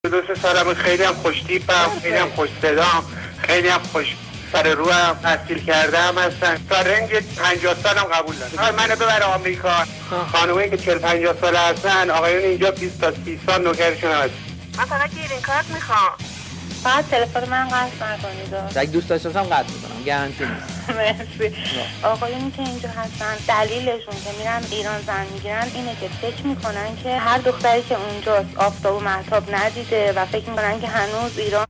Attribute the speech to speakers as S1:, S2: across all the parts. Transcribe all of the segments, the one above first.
S1: دو سه سالم خیلی هم خوش تیپم، خیلی هم خوش صدام، خیلی هم خوش سر رو هم تحصیل کرده هم هستن. تا رنج 50 سالم قبول دارم. منو ببره آمریکا. خانومایی که 40 50 ساله هستن، آقایون اینجا 20 تا 30 سال نوکرشون هست.
S2: من فقط گرین کارت میخوام. فقط تلفن من قطع نکنید.
S3: اگه دوست داشتم قطع میکنم، گارانتی نیست.
S2: مرسی. آقایونی که اینجا هستن دلیلشون که میرن ایران زن میگیرن اینه که فکر میکنن که هر دختری که اونجاست آفتاب و مهتاب ندیده و فکر میکنن که هنوز ایران.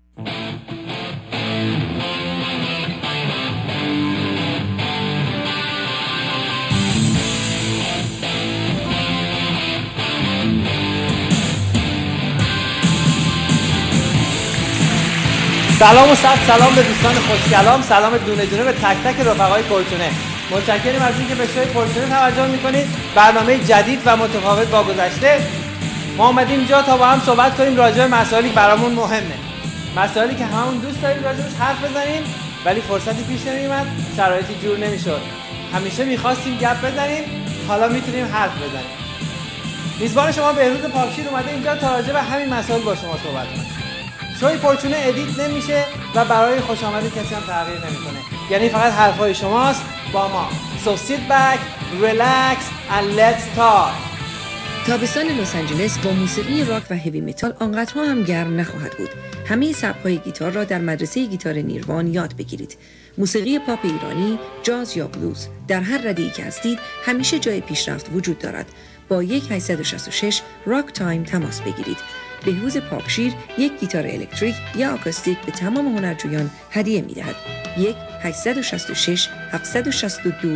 S3: سلام و صد سلام به دوستان خوشگلام، سلام دونه دونه به تک تک رفقای پرچونه. متشکریم از اینکه به شوی پرچونه توجه میکنید. برنامه جدید و متفاوت با گذشته. ما اومدیم اینجا تا با هم صحبت کنیم راجع به مسائلی برامون مهمه. مسائلی که همون دوست داریم راجعش حرف بزنیم ولی فرصتی پیش نمیومد، شرایطی جور نمیشد. همیشه میخواستیم گپ بزنیم، حالا میتونیم حرف بزنیم. میزبان شما بهروز پاکشیر اومده اینجا تا راجع به همین مسائل با شما صحبت کنه. شوی پرچونه ادیت نمیشه و برای خوش آمد کسی هم تغییر نمیکنه. یعنی فقط حرفای شماست با ما. So sit back, relax and let's talk.
S4: تابستان لس آنجلس با موسیقی راک و هیوی متال آنقدرها هم گرم نخواهد بود. همه سبک‌های گیتار را در مدرسه گیتار نیروان یاد بگیرید. موسیقی پاپ ایرانی، جاز یا بلوز، در هر رده‌ای که هستید همیشه جای پیشرفت وجود دارد. با 1-866 راک تایم تماس بگیرید. بهروز پاکشیر یک گیتار الکتریک یا آکوستیک به تمام هنرجویان هدیه می‌دهد. 1-866 762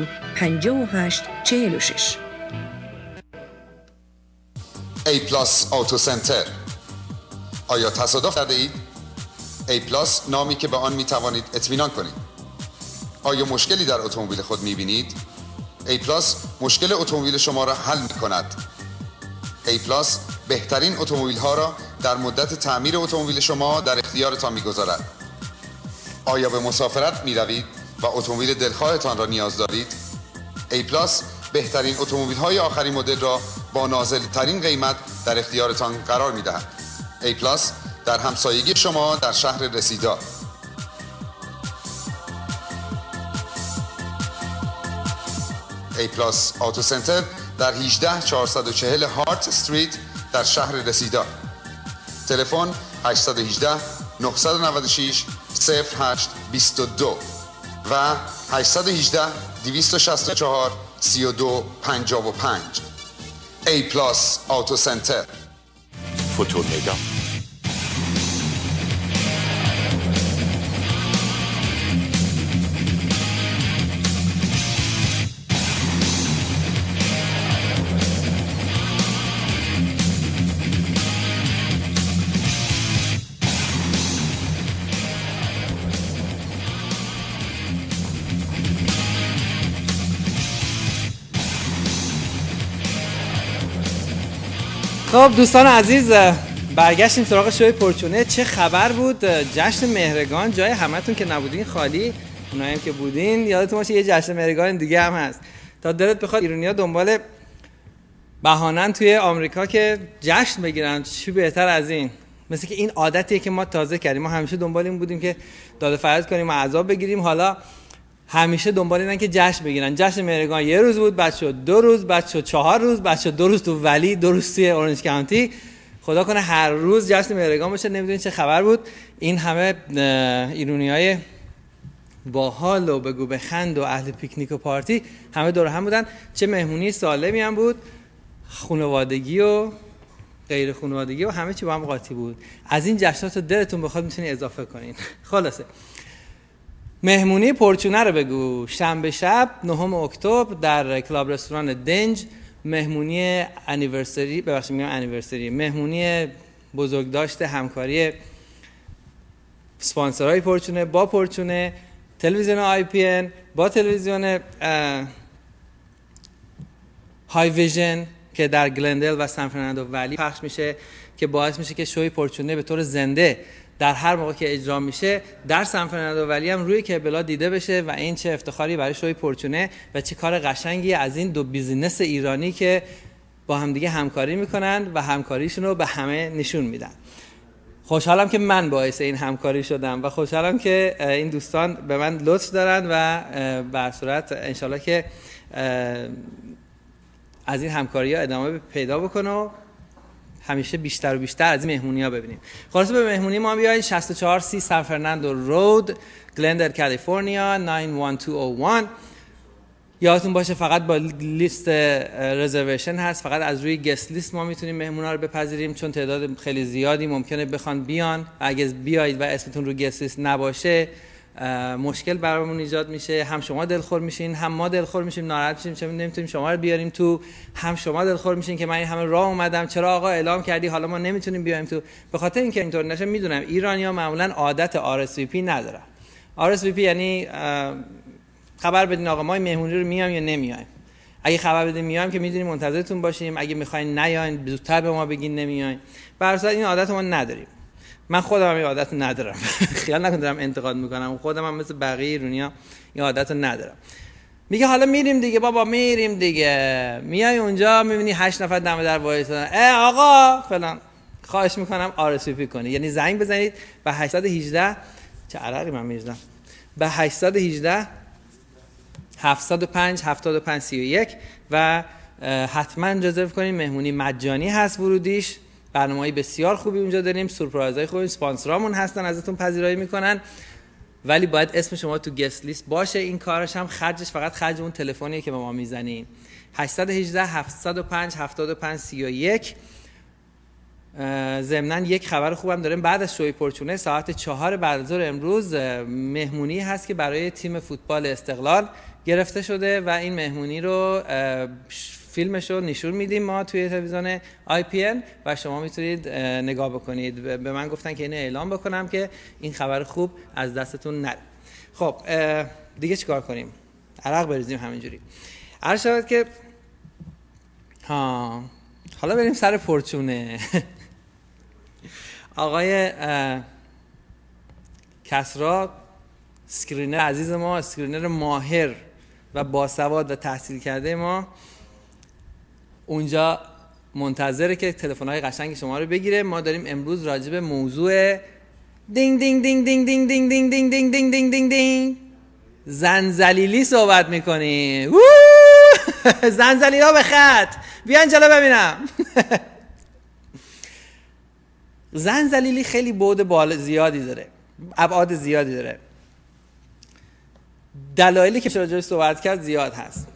S4: 5846.
S5: A پلاس آتو سنتر. آیا تصادف کرده اید؟ A پلاس نامی که به آن می توانید اطمینان کنید. آیا مشکلی در اتومبیل خود می بینید؟ A پلاس مشکل اتومبیل شما را حل می کند. A پلاس بهترین اتومبیل ها را در مدت تعمیر اتومبیل شما در اختیارتان می گذارد. آیا به مسافرت می روید و اتومبیل دلخواهتان را نیاز دارید؟ A پلاس بهترین اتومبیل های آخرین مدل را با نازل ترین قیمت در اختیارتان قرار می دهد. A پلاس در همسایگی شما در شهر رسیدا. A پلاس آتو سنتر در 18440 هارت استریت در شهر رسیدا. تلفن 818 996 0822 و 818 264 3255. A پلاس آتو سنتر.
S6: فوتومگا.
S3: خب دوستان عزیز، برگشتیم سراغ شوی پرچونه. چه خبر بود؟ جشن مهرگان جای همتون که نبودین خالی، اونایی که بودین یادتون باشه یه جشن مهرگان دیگه هم هست. تا دلت بخواد ایرانی‌ها دنبال بهانه‌ن توی آمریکا که جشن بگیرن، چی بهتر از این؟ مثل که این عادتیه که ما تازه کردیم. ما همیشه دنبال این بودیم که داد فریاد کنیم و عذاب بگیریم، حالا همیشه دنبال اینن که جشن بگیرن. جشن مهرگان یه روز بود، بعد شد 2 روز، بعد شد 4 روز، بعد شد 2 روز تو ولی، 2 روز توی اورنج کانتی. خدا کنه هر روز جشن مهرگان باشه. نمیدونین چه خبر بود. این همه ایرانیای باحال و بگو بخند و اهل پیکنیک و پارتی همه دور هم بودن. چه مهمونی سالمی هم بود، خانوادگی و غیر خانوادگی و همه چی با هم قاطی بود. از این جشنات دلتون بخواد میتونید اضافه کنین. خلاصه مهمونی پرچونه رو بگو. شنبه شب 9 اکتبر در کلاب رستوران دنج مهمونی انیورسری، ببخشید میگم انیورسری، مهمونی بزرگداشت همکاری اسپانسرهای پرچونه با پرچونه، تلویزیون آی پی ان با تلویزیون های ویژن که در گلندل و سان فرناندو ولی پخش میشه، که باعث میشه که شوی پرچونه به طور زنده در هر موقع که اجرا میشه در سان فرناندو ولی هم روی کبلا دیده بشه. و این چه افتخاری برای شوی پرچونه و چه کار قشنگی از این دو بیزینس ایرانی که با همدیگه همکاری میکنن و همکاریشون رو به همه نشون میدن. خوشحالم که من باعث این همکاری شدم و خوشحالم که این دوستان به من لطف دارن و به صورت انشالله که از این همکاری ها ادامه پیدا بکنه و همیشه بیشتر و بیشتر از این مهمونی ها ببینیم. خلاصه به مهمونی ما بیایید 6430 سان فرناندو رود، گلندر کالیفرنیا 91201. یادتون باشه فقط با لیست رزرویشن هست، فقط از روی گست لیست ما میتونیم مهمونا رو بپذیریم، چون تعداد خیلی زیادی ممکنه بخوان بیان. اگه بیایید و اسمتون رو گست لیست نباشه مشکل برامون ایجاد میشه، هم شما دلخور میشین هم ما دلخور میشیم، ناراحت میشیم چون نمیتونیم شما رو بیاریم تو، هم شما دلخور میشین که من این همه راه اومدم چرا آقا اعلام کردی حالا ما نمیتونیم بیایم تو. به خاطر اینکه اینطور نشه میدونم ایرانی‌ها معمولا عادت RSVP ندارن. RSVP یعنی خبر بدین آقا ما این مهمونی رو میایم یا نمیایم. اگه خبر بدین میایم که میدونیم منتظرتون باشیم، اگه میخواین نیاین زودتر به ما بگین نمیایم. به هر صورت این عادت ما نداریم. من خودم این عادت ندارم. خیال نکن دارم انتقاد میکنم، خودم هم مثل بقیه ایرانی‌ها این عادت رو ندارم. میگه حالا میریم دیگه بابا، میریم دیگه. میای اونجا میبینی 8 نفر دم در وایسادن، آقا فلان. خواهش میکنم RSVP کنید، یعنی زنگ بزنید به 818 چه عرقی من میزنم، به 818 705 7531 و حتما رزرو کنید. مهمونی مجانی هست، ورودیش برنامه‌ای بسیار خوبی اونجا داریم، سورپرایزهای خوبی، اسپانسرامون هستن ازتون پذیرایی میکنن، ولی باید اسم شما تو گست لیست باشه. این کارش هم خرجش فقط خرج اون تلفنیه که به ما میزنین، 818 705 7531. ضمناً یک خبر خوبم داریم، بعد از شوی پرچونه ساعت 4 بعد از ظهر امروز مهمونی هست که برای تیم فوتبال استقلال گرفته شده و این مهمونی رو فیلمش رو نشون میدیم ما توی تلویزیون IPN و شما میتونید نگاه بکنید. به من گفتن که اینو اعلام بکنم که این خبر خوب از دستتون نره. خب دیگه چیکار کنیم؟ عرق بریزیم همینجوری. عرض شد که حالا بریم سر پرچونه. آقای کسری اسکرینر عزیز ما، اسکرینر ماهر و باسواد و تحصیل کرده ما، اونجا منتظره که تلفن‌های قشنگ شما رو بگیره. ما داریم امروز راجع به موضوع دینگ دینگ دینگ دینگ دینگ دینگ دینگ دینگ دینگ دینگ دینگ دینگ دینگ زنزلیلی صحبت میکنیم. زنزلیلا به خط بیان جلو ببینم. زنزلیلی خیلی بعد زیادی داره، ابعاد زیادی داره. دلایلی که راجعش صحبت کرد زیاد هست،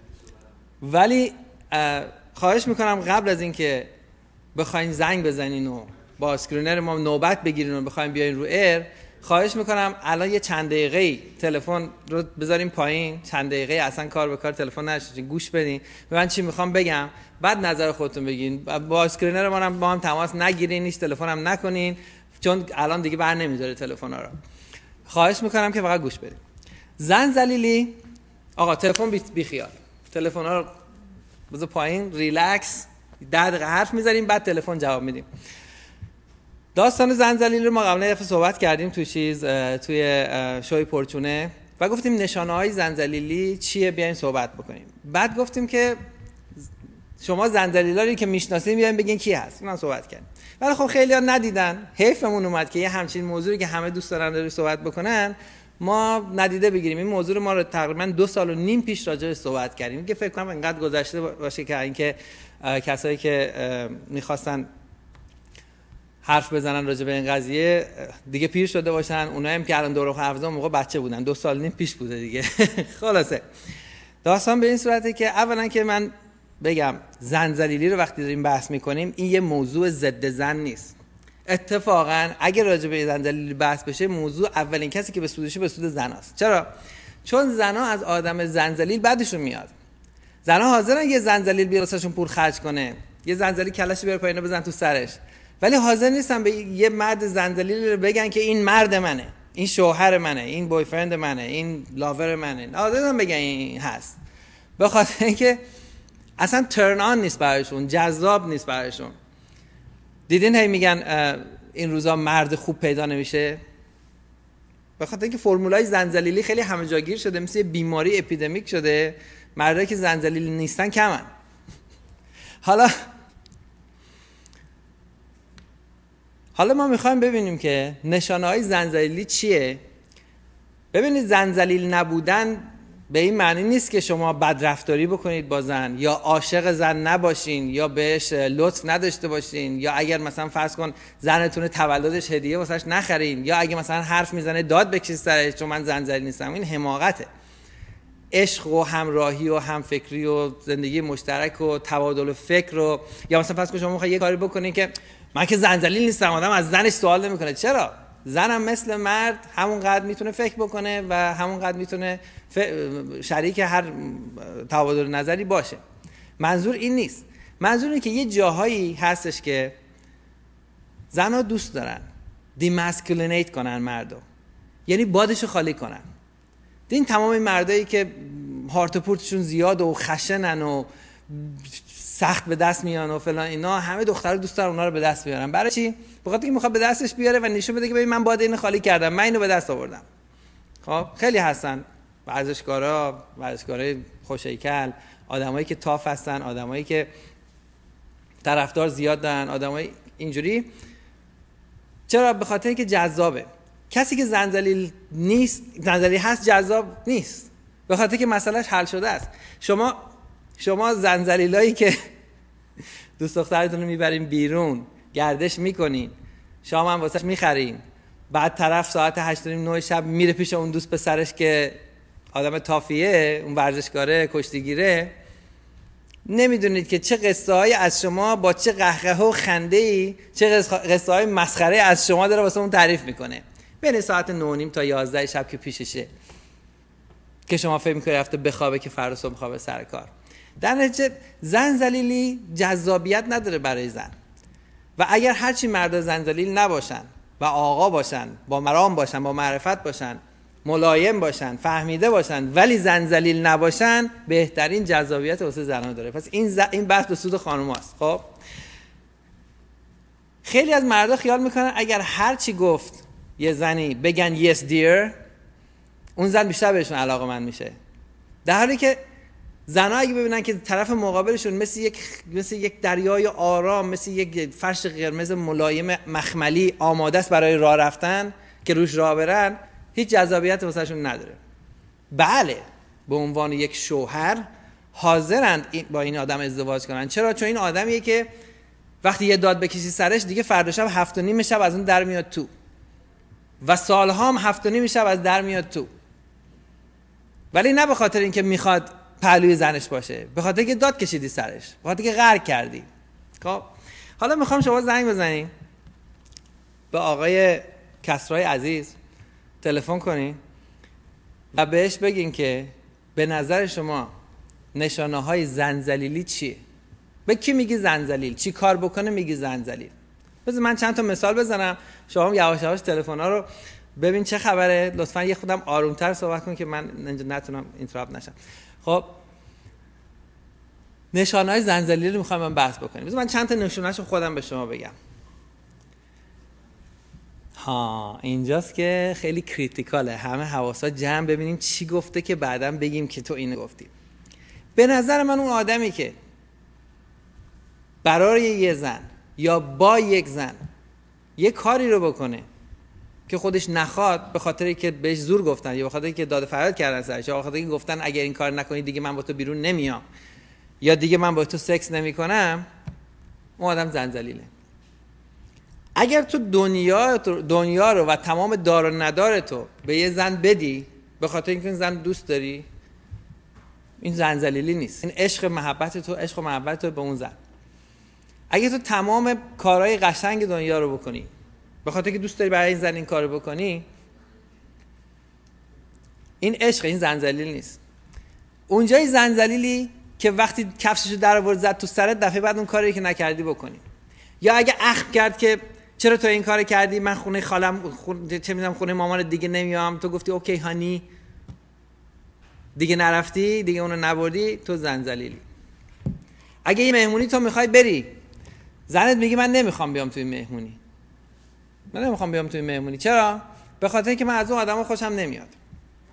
S3: ولی خواهش میکنم قبل از اینکه بخواین زنگ بزنین و با اسکرینر ما نوبت بگیرین و بخواین بیاین رو ایر، خواهش میکنم الان یه چند دقیقه‌ای تلفن رو بذاریم پایین، چند دقیقه اصلا کار به کار تلفن نشه، گوش بدین به من چی میخوام بگم، بعد نظر خودتون بگین. با اسکرینر ما هم تماس نگیرین، هیچ تلفن هم نکنین، چون الان دیگه بر نمیذاره تلفن‌ها رو. خواهش میکنم که فقط گوش بدین. زنزلیلی آقا تلفن بی خیال، تلفن‌ها رو بذار پایین، ریلکس، 10 دقیقه حرف میزنیم بعد تلفن جواب میدیم. داستان زنزلیلی رو ما قبلا یه دفعه صحبت کردیم توی شوی پرچونه و گفتیم نشانه‌های زنزلیلی چیه، بیاین صحبت بکنیم. بعد گفتیم که شما زنزلیلا رو که میشناسین بیاین بگین کی هست. من صحبت کردیم. ولی خب خیلی‌ها ندیدن، حیفمون اومد که یه همچین موضوعی که همه دوست دارن روش صحبت بکنن ما ندیده بگیریم. این موضوع رو ما تقریبا 2.5 سال پیش راجعش صحبت کردیم که فکر کنم انقدر گذشته باشه که اینکه کسایی که می‌خواستن حرف بزنن راجع به این قضیه دیگه پیر شده باشن، اونایی هم که الان دور حرف زدن موقع بچه بودن، 2.5 سال پیش بوده دیگه. خلاصه داستان به این صورته که اولا که من بگم زنزلیلی رو وقتی داریم بحث میکنیم این یه موضوع ضد زن نیست. اتفاقا اگه راجع به زنزلیلی بحث بشه موضوع اولین کسی که به سودشه به سود زناست. چرا؟ چون زنا از آدم زنزلیل بعدشون میاد. زنا حاضرن یه زنزلیل بیارسشون پول خرج کنه، یه زنزلیل کلاشو بیار پایین بزن تو سرش، ولی حاضر نیستن به یه مرد زنزلیل رو بگن که این مرد منه، این شوهر منه، این بویفرند منه، این لاور منه. حاضر نیستن بگن این هست، به خاطر اینکه اصلا ترن آن نیست برایشون، جذاب نیست برایشون. دیدین هی میگن این روزا مرد خوب پیدا نمیشه، به خاطر اینکه فرمولای زنزلیلی خیلی همه جاگیر شده، مثل یه بیماری اپیدمیک شده. مردایی که زنزلیلی نیستن کمن. حالا حالا ما میخوایم ببینیم که نشانه‌های زنجلیلی چیه. ببینید زنجلیل نبودن به این معنی نیست که شما بدرفتاری بکنید با زن، یا عاشق زن نباشین، یا بهش لطف نداشته باشین، یا اگر مثلا فرض کن زنتون تولدش هدیه واسش نخرین، یا اگه مثلا حرف میزنه داد بکشید سرش چون من زنجلیل نیستم. این حماقته. عشق و همراهی و همفکری و زندگی مشترک و تبادل فکر رو، یا مثلا فرض کن شما میخواید یه کاری بکنین که من که زنجلیل نیستم، آدم از زنش سوال نمیکنه. چرا؟ زنم مثل مرد همونقدر میتونه فکر بکنه و همونقدر میتونه شریک هر تبادل نظری باشه. منظور این نیست. منظور اینه که یه جاهایی هستش که زنها دوست دارن دیماسکولینیت کنن مردو، یعنی بادشو خالی کنن. این تمام این مردایی که هارت و پورتشون زیاد و خشنن و سخت به دست میان و فلان اینا، همه دخترها دوست دارن اونا رو به دست بیارن. برای چی؟ بخاطر اینکه میخواد به دستش بیاره و نشون بده که ببین من باد اینو خالی کردم، من اینو به دست آوردم. خب خیلی هستن ورزشکارای خوش‌هیکل، آدمایی که تاف هستن، آدمایی که طرفدار زیاد دارن، آدمای اینجوری. چرا؟ به خاطر اینکه جذابه. کسی که زنجلیل نیست، زنجلیل هست، جذاب نیست، به خاطر که مسئلهش حل شده است. شما زنجلیلایی که دوست دخترتون رو میبرین بیرون، گردش میکنین، شام هم واسش میخرین، بعد طرف ساعت 8:30 شب میره پیش اون دوست پسرش که آدم تافیه، اون ورزشکاره کشتیگیره، نمیدونید که چه قصه های از شما با چه قهقه و خنده ای، چه قصه های مسخره از شما داره واسه اون تعریف میکنه بین ساعت 9:30 تا 11 شب که پیششه، که شما فکر میکنید رفته بخوابه که فردا صبح بخوابه سر کار. در نتیجه زنجلیلی جذابیت نداره برای زن. و اگر هرچی مرد زنجلیل نباشن و آقا باشن، با مرام باشن، با معرفت باشن، ملایم باشن، فهمیده باشن، ولی زنجلیل نباشن، بهترین جذابیت واسه زنان داره. پس این بحث به سود خانوماست. خب خیلی از مردا خیال میکنن اگر هرچی گفت یه زنی بگن yes dear، اون زن بیشتر بهشون علاقه‌مند میشه. در حالی که زنها اگه ببینن که طرف مقابلشون مثل یک دریای آرام، مثل یک فرش قرمز ملایم مخملی آماده است برای راه رفتن که روش راه برن، هیچ جذابیت واسهشون نداره. بله، به عنوان یک شوهر حاضرند با این آدم ازدواج کنن. چرا؟ چون این آدمیه که وقتی یه داد بکشی سرش، دیگه فردا شب 7:30 شب از اون در میاد تو، و سالها هم 7:30 شب از در میاد تو. ولی نه به خاطر اینکه میخواد پهلوی زنش باشه، به خاطر اینکه داد کشیدی سرش، به خاطر اینکه غر کردی. خب حالا میخوام شما زنگ بزنین به آقای کسرای عزیز، تلفن کنین و بهش بگین که به نظر شما نشانه های زنجلیلی چیه؟ به کی میگی زنجلیل؟ چی کار بکنه میگی زنجلیل؟ بذار من چند تا مثال بزنم، شما یواش یواش تلفن‌ها رو ببین چه خبره. لطفاً یه خودم آرومتر صحبت کن که من اینجا نتونم اینتراپت نشم. خب نشانه‌های زنجلیل رو می‌خوام من بحث بکنیم. بذار من چند تا نشونه‌اشو خودم به شما بگم. اینجاست که خیلی کریتیکاله، همه حواسا جمع، ببینیم چی گفته که بعداً بگیم که تو اینو گفتی. به نظر من اون آدمی که برای یه زن یا با یک زن یه کاری رو بکنه که خودش نخواد، به خاطر که بهش زور گفتن، یا به خاطر که داد فریاد کردن سرش، یا به خاطر که گفتن اگر این کار نکنی دیگه من با تو بیرون نمیام، یا دیگه من با تو سکس نمیکنم، اون آدم زنجلیله. اگر تو دنیا رو و تمام دار و ندار تو به یه زن بدی به خاطر اینکه این زن دوست داری، این زنجلیلی نیست، این عشق و محبت تو به اون زن. اگه تو تمام کارهای قشنگ دنیا رو بکنی به خاطر که دوست داری برای این زن این کارو بکنی، این عشق، این زنجلیل نیست. اونجای زنجلیلی که وقتی کفششو در آورد زد تو سرت، دفعه بعد اون کاری که نکردی بکنی. یا اگه اخم کرد که چرا تو این کارو کردی، من خونه خالم چه میدونم خونه مامان دیگه نمیام، تو گفتی اوکی هانی، دیگه نرفتی، دیگه اونو نبردی، تو زنجلیلی. اگه یه مهمونی تو میخوای بری، زنت میگه من نمیخوام بیام توی مهمونی، من نمیخوام بیام توی مهمونی. چرا؟ به خاطر اینکه من از اون آدما خوشم نمیاد.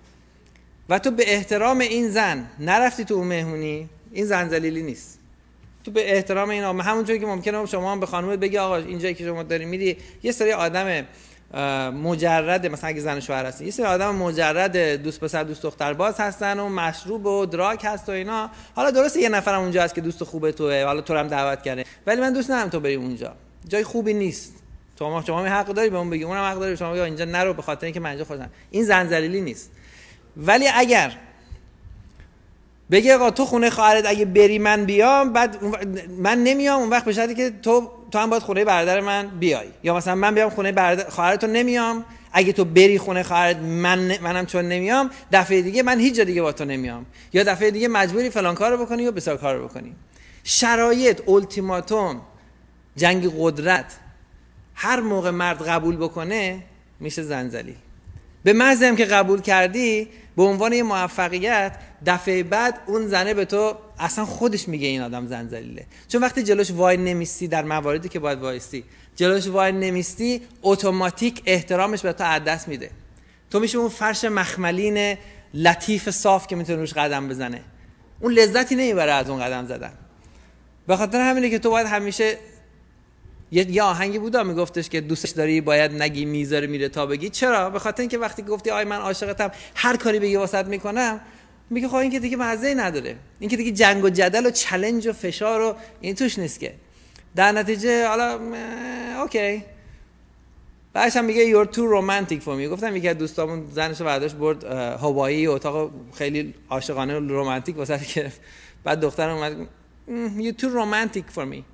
S3: و تو به احترام این زن نرفتی تو اون مهمونی، این زنجلیلی نیست. تو به احترام اینا، همونجوری که ممکنه شما هم به خانومت بگی آقا اینجایی که شما داری میری یه سری آدم مجرد، مثلا اگه زن و شوهر هستن، یه سری آدم مجرد دوست پسر دوست دختر باز هستن و مشروب و دراگ هست و اینا. حالا درسته یه نفرم اونجا هست که دوست خوبه توئه، حالا تو رو هم دعوت کرده، ولی من دوست ندارم تو بری اونجا، جای خوبی نیست. شما حق داری به اون بگی، اونم حق داره شما بگی اینجا نرو به خاطر اینکه من اینجا خوشم. این زنجلیلی نیست. ولی اگر بگی آقا تو خونه خواهرت اگه بری من بیام، بعد من نمیام، اون وقت به شرطی که تو هم باید خونه برادر من بیای، یا مثلا من بیام خونه برادر خواهرت رو نمیام، اگه تو بری خونه خواهرت منم چون نمیام، دفعه دیگه من هیچ جا دیگه با تو نمیام، یا دفعه دیگه مجبوری فلان کارو بکنی یا بسار کارو بکنی. شرایط، التیماتوم، جنگ قدرت، هر موقع مرد قبول بکنه میشه زنجلیل. به محض اینکه قبول کردی به عنوان یه موفقیت، دفعه بعد اون زنه به تو اصلا خودش میگه این آدم زنجلیله. چون وقتی جلوش وای نمیستی در مواردی که باید وایستی، جلوش وای نمیستی، اتوماتیک احترامش به تو از دست میده. تو میشه اون فرش مخملین لطیف صاف که میتونه روش قدم بزنه، اون لذتی نمیبره از اون قدم زدن. به خاطر همینه که تو باید همیشه یه آهنگی بود میگفتش که دوستش داری باید نگی میذاره میره تا بگی. چرا؟ به خاطر اینکه وقتی گفتی آی من عاشقتم، هر کاری بگی واسط میکنم، میگه خب این که دیگه مزه‌ای نداره، این که دیگه جنگ و جدل و چالش و فشار و این توش نیست که. در نتیجه حالا اوکی، بعدش هم میگه you're too romantic for me. گفتم یکی از دوستامون زنشو برداشت برد هوایی، اتاق خیلی عاشقانه و رمانتیک واسه که بعد دخترم اومد you're too romantic for me.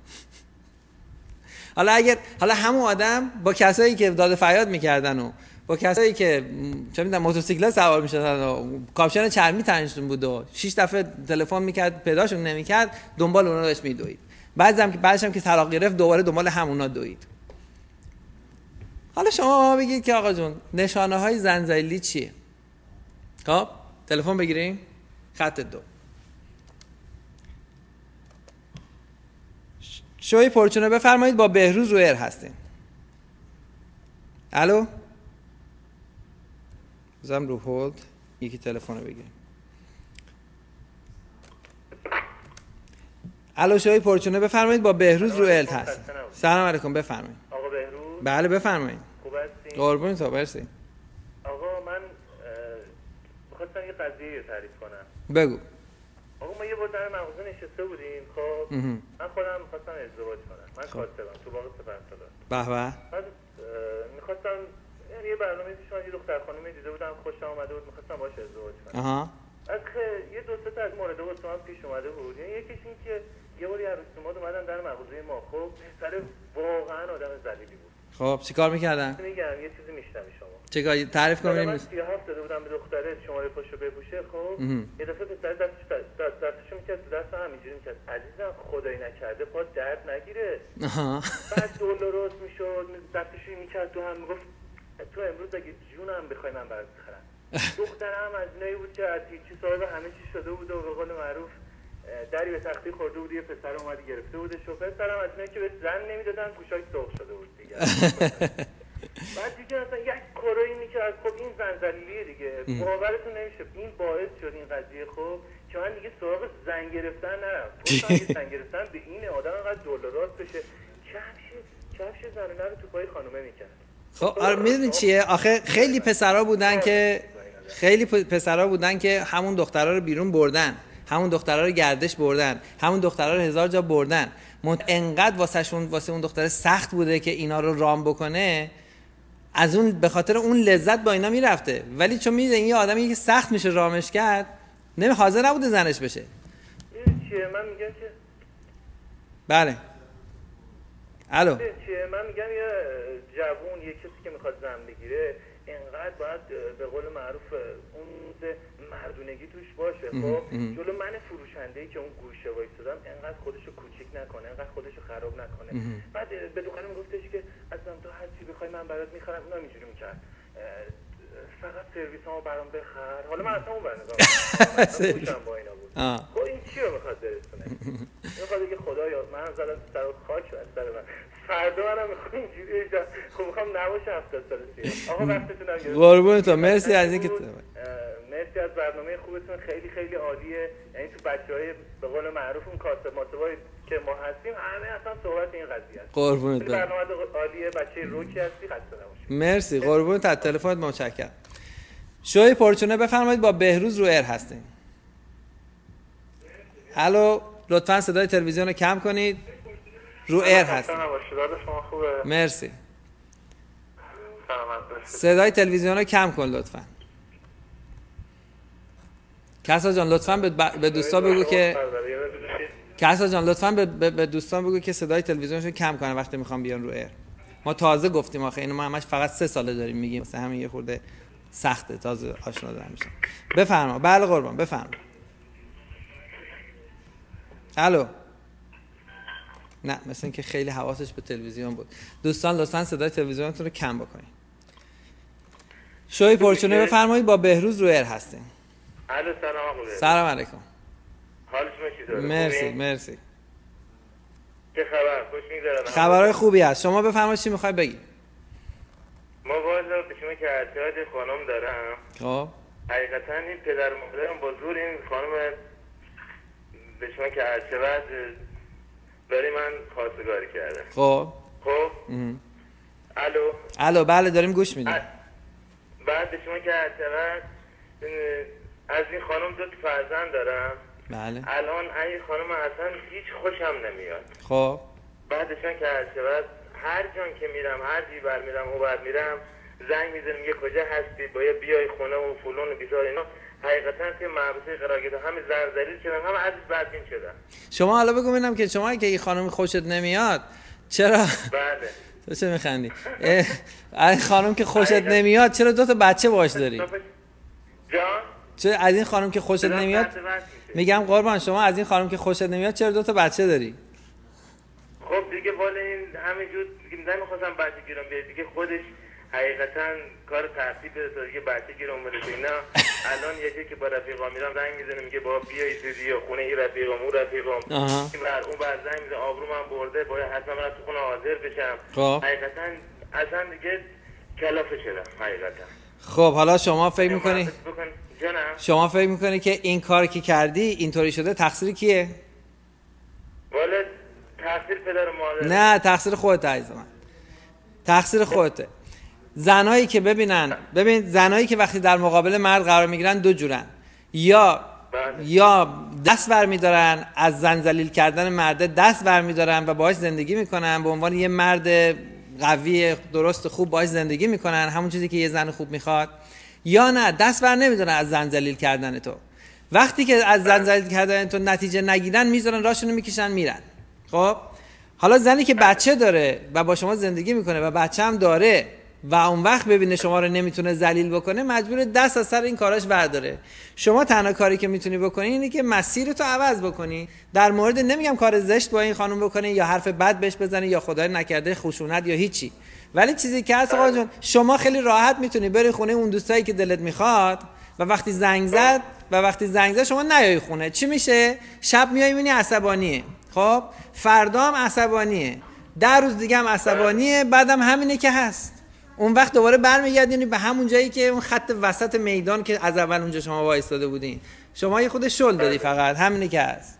S3: حالا همون آدم با کسایی که داد فریاد میکردن و با کسایی که چه میدونم موتورسیکلت سوار میشدن و کاپشن چرمی تنشون بود و 6 دفعه تلفن میکرد پیداشون نمیکرد، دنبال اونا داشت میدوید. بعدش هم که طلاق گرفت دوباره دنبال همونا دوید. حالا شما بگید که آقا جون نشانه های زنجلیلی چیه؟ خب تلفن بگیریم. خط 2 شوی پرچونه بفرمایید، با بهروز رو ایر هستیم. الو زم رو هولد، یکی تلفن رو بگیریم. الو شوی پرچونه بفرمایید، با بهروز رو ایر هست. سلام علیکم، بفرمایید.
S7: آقا بهروز.
S3: بله بفرمایید.
S7: خوب هستین؟
S3: قربونت مرسی.
S7: آقا من می‌خواستم یه قضیه تعریف کنم.
S3: بگو.
S7: آقا ما یه بار در مغازه نشسته بودیم، خب من خودم می‌خواستم ازدواج کنم. من کاتبم تو باغ سپهسالار.
S3: به به.
S7: بعد می‌خواستم یعنی یه برنامه پیش یه دختر خانومی دیده بودم، خوشم اومده بود، می‌خواستم باهاش ازدواج کنم. از یه دو سه تا از مورد واسه من پیش اومده بود. یعنی یکیش این که یه باری عروسی ما اومدن در مغازه ما، خب پسر واقعا آدم ذلیلی بود.
S3: خب چیکار می‌کردن؟
S7: میگم یه چیزی میشنوی شما.
S3: چیکار تعریف کنم
S7: من 37 داده بودم به دختره شماره پاشو بپوشه، خب یه دفعه پسر دستشو میکرد تو دستم همینجوری میکرد، عزیزم خدایی نکرده پات درد نگیره. بعد دلار میشد دستشو میکرد تو هم، میگفت تو امروز اگه جونم بخوای من برات بخرم. دخترم از اینایی بود که از هیچی صاحب همه چی شده بود و به قول معروف دری به تختی خورده بود، یه پسر اومد گرفته بودش و پسرم از اینایی که به زن نمیدادن گوشاش سرخ شده بود دیگه. بعد دیگه مثلا یک کارایی میکرد. خب این زنجلیلیه دیگه، باورتون نمیشه. این باعث شد این قضیه خب که من دیگه سراغ زن گرفتن نرم. گفتم که زن گرفتن به این آدم انقدر دلارات بشه، کفش زنونه رو تو پای خانومه میکرد.
S3: خب آره میدونی چیه آخه خیلی پسرا بودن که همون دخترها رو بیرون بردن، همون دخترها رو گردش بردن، همون دخترها رو 1000 جا بردن. انقدر واسه اون دختره سخت بوده که اینا رو رام بکنه، از اون به خاطر اون لذت با اینا میرفته. ولی چون میدونی این آدمی که سخت میشه رامش کرد، حاضر نبوده زنش بشه.
S7: چیه من میگم که
S3: بله الو
S7: چیه من میگم یه جوون، یه کسی که میخواد زن بگیره اینقدر باید به قول معروف اون مردونگی توش باشه. خب جلو من فروشنده‌ای که اون گوشه وایسادم اینقدر خودشو کوچیک نکنه، اینقدر خودشو خراب نکنه. بعد به دخترم گفتش که اصلا تو هر چی بخوای من برات میخرم. اونا اینجوری میکرد، فقط سرویسامو برام بخر. حالا من اصلا اون برنامه خوشم با اینا بود. خب این چی رو میخواد برسونه؟ میخواد بگه خدایا من زدم سر خاک و سر من فردا منم میخوام اینجوری خب میخوام نباشه 70 سال سیاه. آقا وقتتونم گرفتم.
S3: قربونتون مرسی از اینکه
S7: مرسی از برنامه خوبتون، خیلی خیلی عالیه. یعنی تو بچهای به قول معروف اون کاسب ماسبای که ما هستیم همه اصلا صحبت این قضیه است.
S3: قربونت برم.
S7: برنامه عالیه، بچه روکی هستی، خسته نباشی.
S3: مرسی قربونت، از تلفنت متشکرم. شوی پرچونه بفرمایید، با بهروز رو ایر هستین. الو، لطفاً صدای تلویزیون رو کم کنید. رو ایر هستین.
S7: شما خوبه؟
S3: مرسی.
S7: سلامت باشید.
S3: صدای تلویزیون رو کم کن لطفاً. کسا جان لطفاً به دوستان بگو که به دوستان بگو که صدای تلویزیونشو کم کنن وقتی میخوام بیان رو ایر. ما تازه گفتیم آخه اینو ما همش فقط 3 ساله داریم میگیم، مثلا همین یه خورده سخته، تازه آشنا دارم میشم. بفرما. بله قربان بفرما. الو. نه مثلا اینکه خیلی حواسش به تلویزیون بود. دوستان لطفاً صدای تلویزیونتون رو کم بکنید. شوی پرچونه بفرمایید، با بهروز رو ایر هستین.
S7: الو سلام آقا.
S3: سلام علیکم.
S7: حالش چطوره؟
S3: مرسی.
S7: چه خبر؟ خوش می‌گذره؟
S3: خبرهای خوبی هست. شما بفرمایید چی می‌خوای بگی؟
S7: ما والا به شما که اعتیاد خانم دارم.
S3: خب
S7: حقیقتا این پدر و مادرم با زور این خانم به شما که اعتیاد برای من خواستگاری کرده.
S3: خب الو بله داریم گوش میدیم.
S7: بعد به شما که اعتیاد از این خانم 2 فرزند دارم.
S3: بله.
S7: الان این خانم اصلا هیچ خوشم نمیاد.
S3: خب
S7: بعدشون که هر جان که میرم، هر جی بر میرم و بر میرم زنگ میزنم میگه کجا هستی، باید بیای خونه و فلان و بیزار اینا. حقیقتا که محبوسه قرار گرفتم، همه زنجیل شدم، همه عزیز بدبین شدم.
S3: شما حالا بگو ببینم که شما که این خانم خوشت نمیاد چرا؟
S7: بله.
S3: تو چه میخندی؟ این خانم که خوشت نمیاد چرا 2 بچه باش داری؟
S7: جان؟
S3: چرا از این خانم که خوشت نمیاد؟ میگم قربان شما از این خانم که خوشت نمیاد چرا 2 بچه داری؟
S7: خب دیگه والا این همینجور دیگه نمیخواستم بچه گیرم بیاد دیگه، خودش حقیقتا کار ترتیب بده تا دیگه بچه گیرم بده. اینا الان یکی که با رفیقام میرم زنگ میزنه میگه بابا بیای زودی خونه این رفیقام اون رفیقام اون بعد زنگ میزنه آبرومم برده، باید حتما برم تو خونه حاضر بشم. حقیقتا اصلا دیگه کلافه شدم حقیقتا.
S3: خب حالا شما فکر میکنی که این کار که کردی اینطوری شده تقصیر کیه؟
S7: والا تقصیر پدر و مادر.
S3: نه تقصیر خودت عزیز من، تقصیر خودته. زنایی که ببین زنایی که وقتی در مقابل مرد قرار میگیرن 2 جورن، یا دست برمیدارن از زن ذلیل کردن مرد، دست برمیدارن و باهاش زندگی میکنن به عنوان یه مرد قوی درست خوب باهاش زندگی میکنن، همون چیزی که یه زن خوب میخواد. یا نه دست بر نمیدارن از زن ذلیل کردن تو. وقتی که از زن ذلیل کردن تو نتیجه نگیرن میذارن راشونو میکشن میرن. خب حالا زنی که بچه داره و با شما زندگی میکنه و بچه هم داره و اون وقت ببینه شما رو نمیتونه ذلیل بکنه، مجبور دست از سر این کاراش برداره. شما تنها کاری که میتونی بکنی اینه که مسیرتو عوض بکنی. در مورد نمیگم کار زشت با این خانم بکنی یا حرف بد بهش بزنی یا خدای نکرده خشونت یا هیچی، ولی چیزی که هست آقا جون، شما خیلی راحت میتونی بری خونه اون دوستایی که دلت میخواد و وقتی زنگ زد شما نیای خونه. چی میشه؟ شب میای میبینی عصبانیه، خب فردا هم عصبانیه، 10 روز دیگه هم عصبانیه، بعدم همینه که هست. اون وقت دوباره برمیگردینی به همون جایی که اون خط وسط میدان که از اول اونجا شما وایساده بودین. شما یه خود شل دادی، فقط همینه که هست.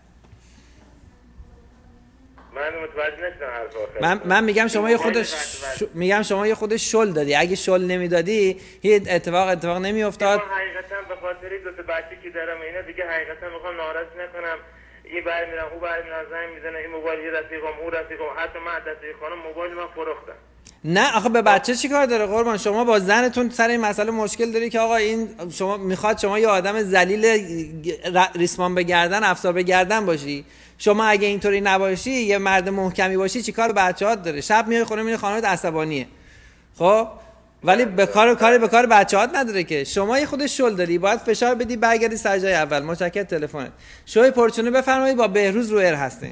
S7: من متوجه نشدم حرف آخر.
S3: من میگم شما یه خود شل دادی. اگه شل نمیدادی هیچ اتفاق نمیافتاد.
S7: حقیقتا به خاطر 2 بچه که دارم اینا دیگه حقیقتا میخوام ناراضی نکنم. این برمیرم اون برمیرم زنگ میزنه این موبایل یه رفیقم اون رفیقم، حتی من دست خانم موبایل من فروختم.
S3: نه آخه به بچه چی کار داره قربان؟ شما با زنتون سر این مسئله مشکل داری که آقا این شما میخواد شما یه آدم ذلیل ریسمان به گردن افسار به گردن باشی. شما اگه اینطوری نباشی یه مرد محکمی باشی چیکار بچه‌هات داره؟ شب میای خونه میبینی خانمت عصبانیه، خب ولی کاری به کار بچه‌هات نداره که. شما یه خود شل داری، باید فشار بدی برگردی سر جای اول. متشکرم تلفنت. شوی پرچونه بفرمایید، با بهروز رو ایر هستین.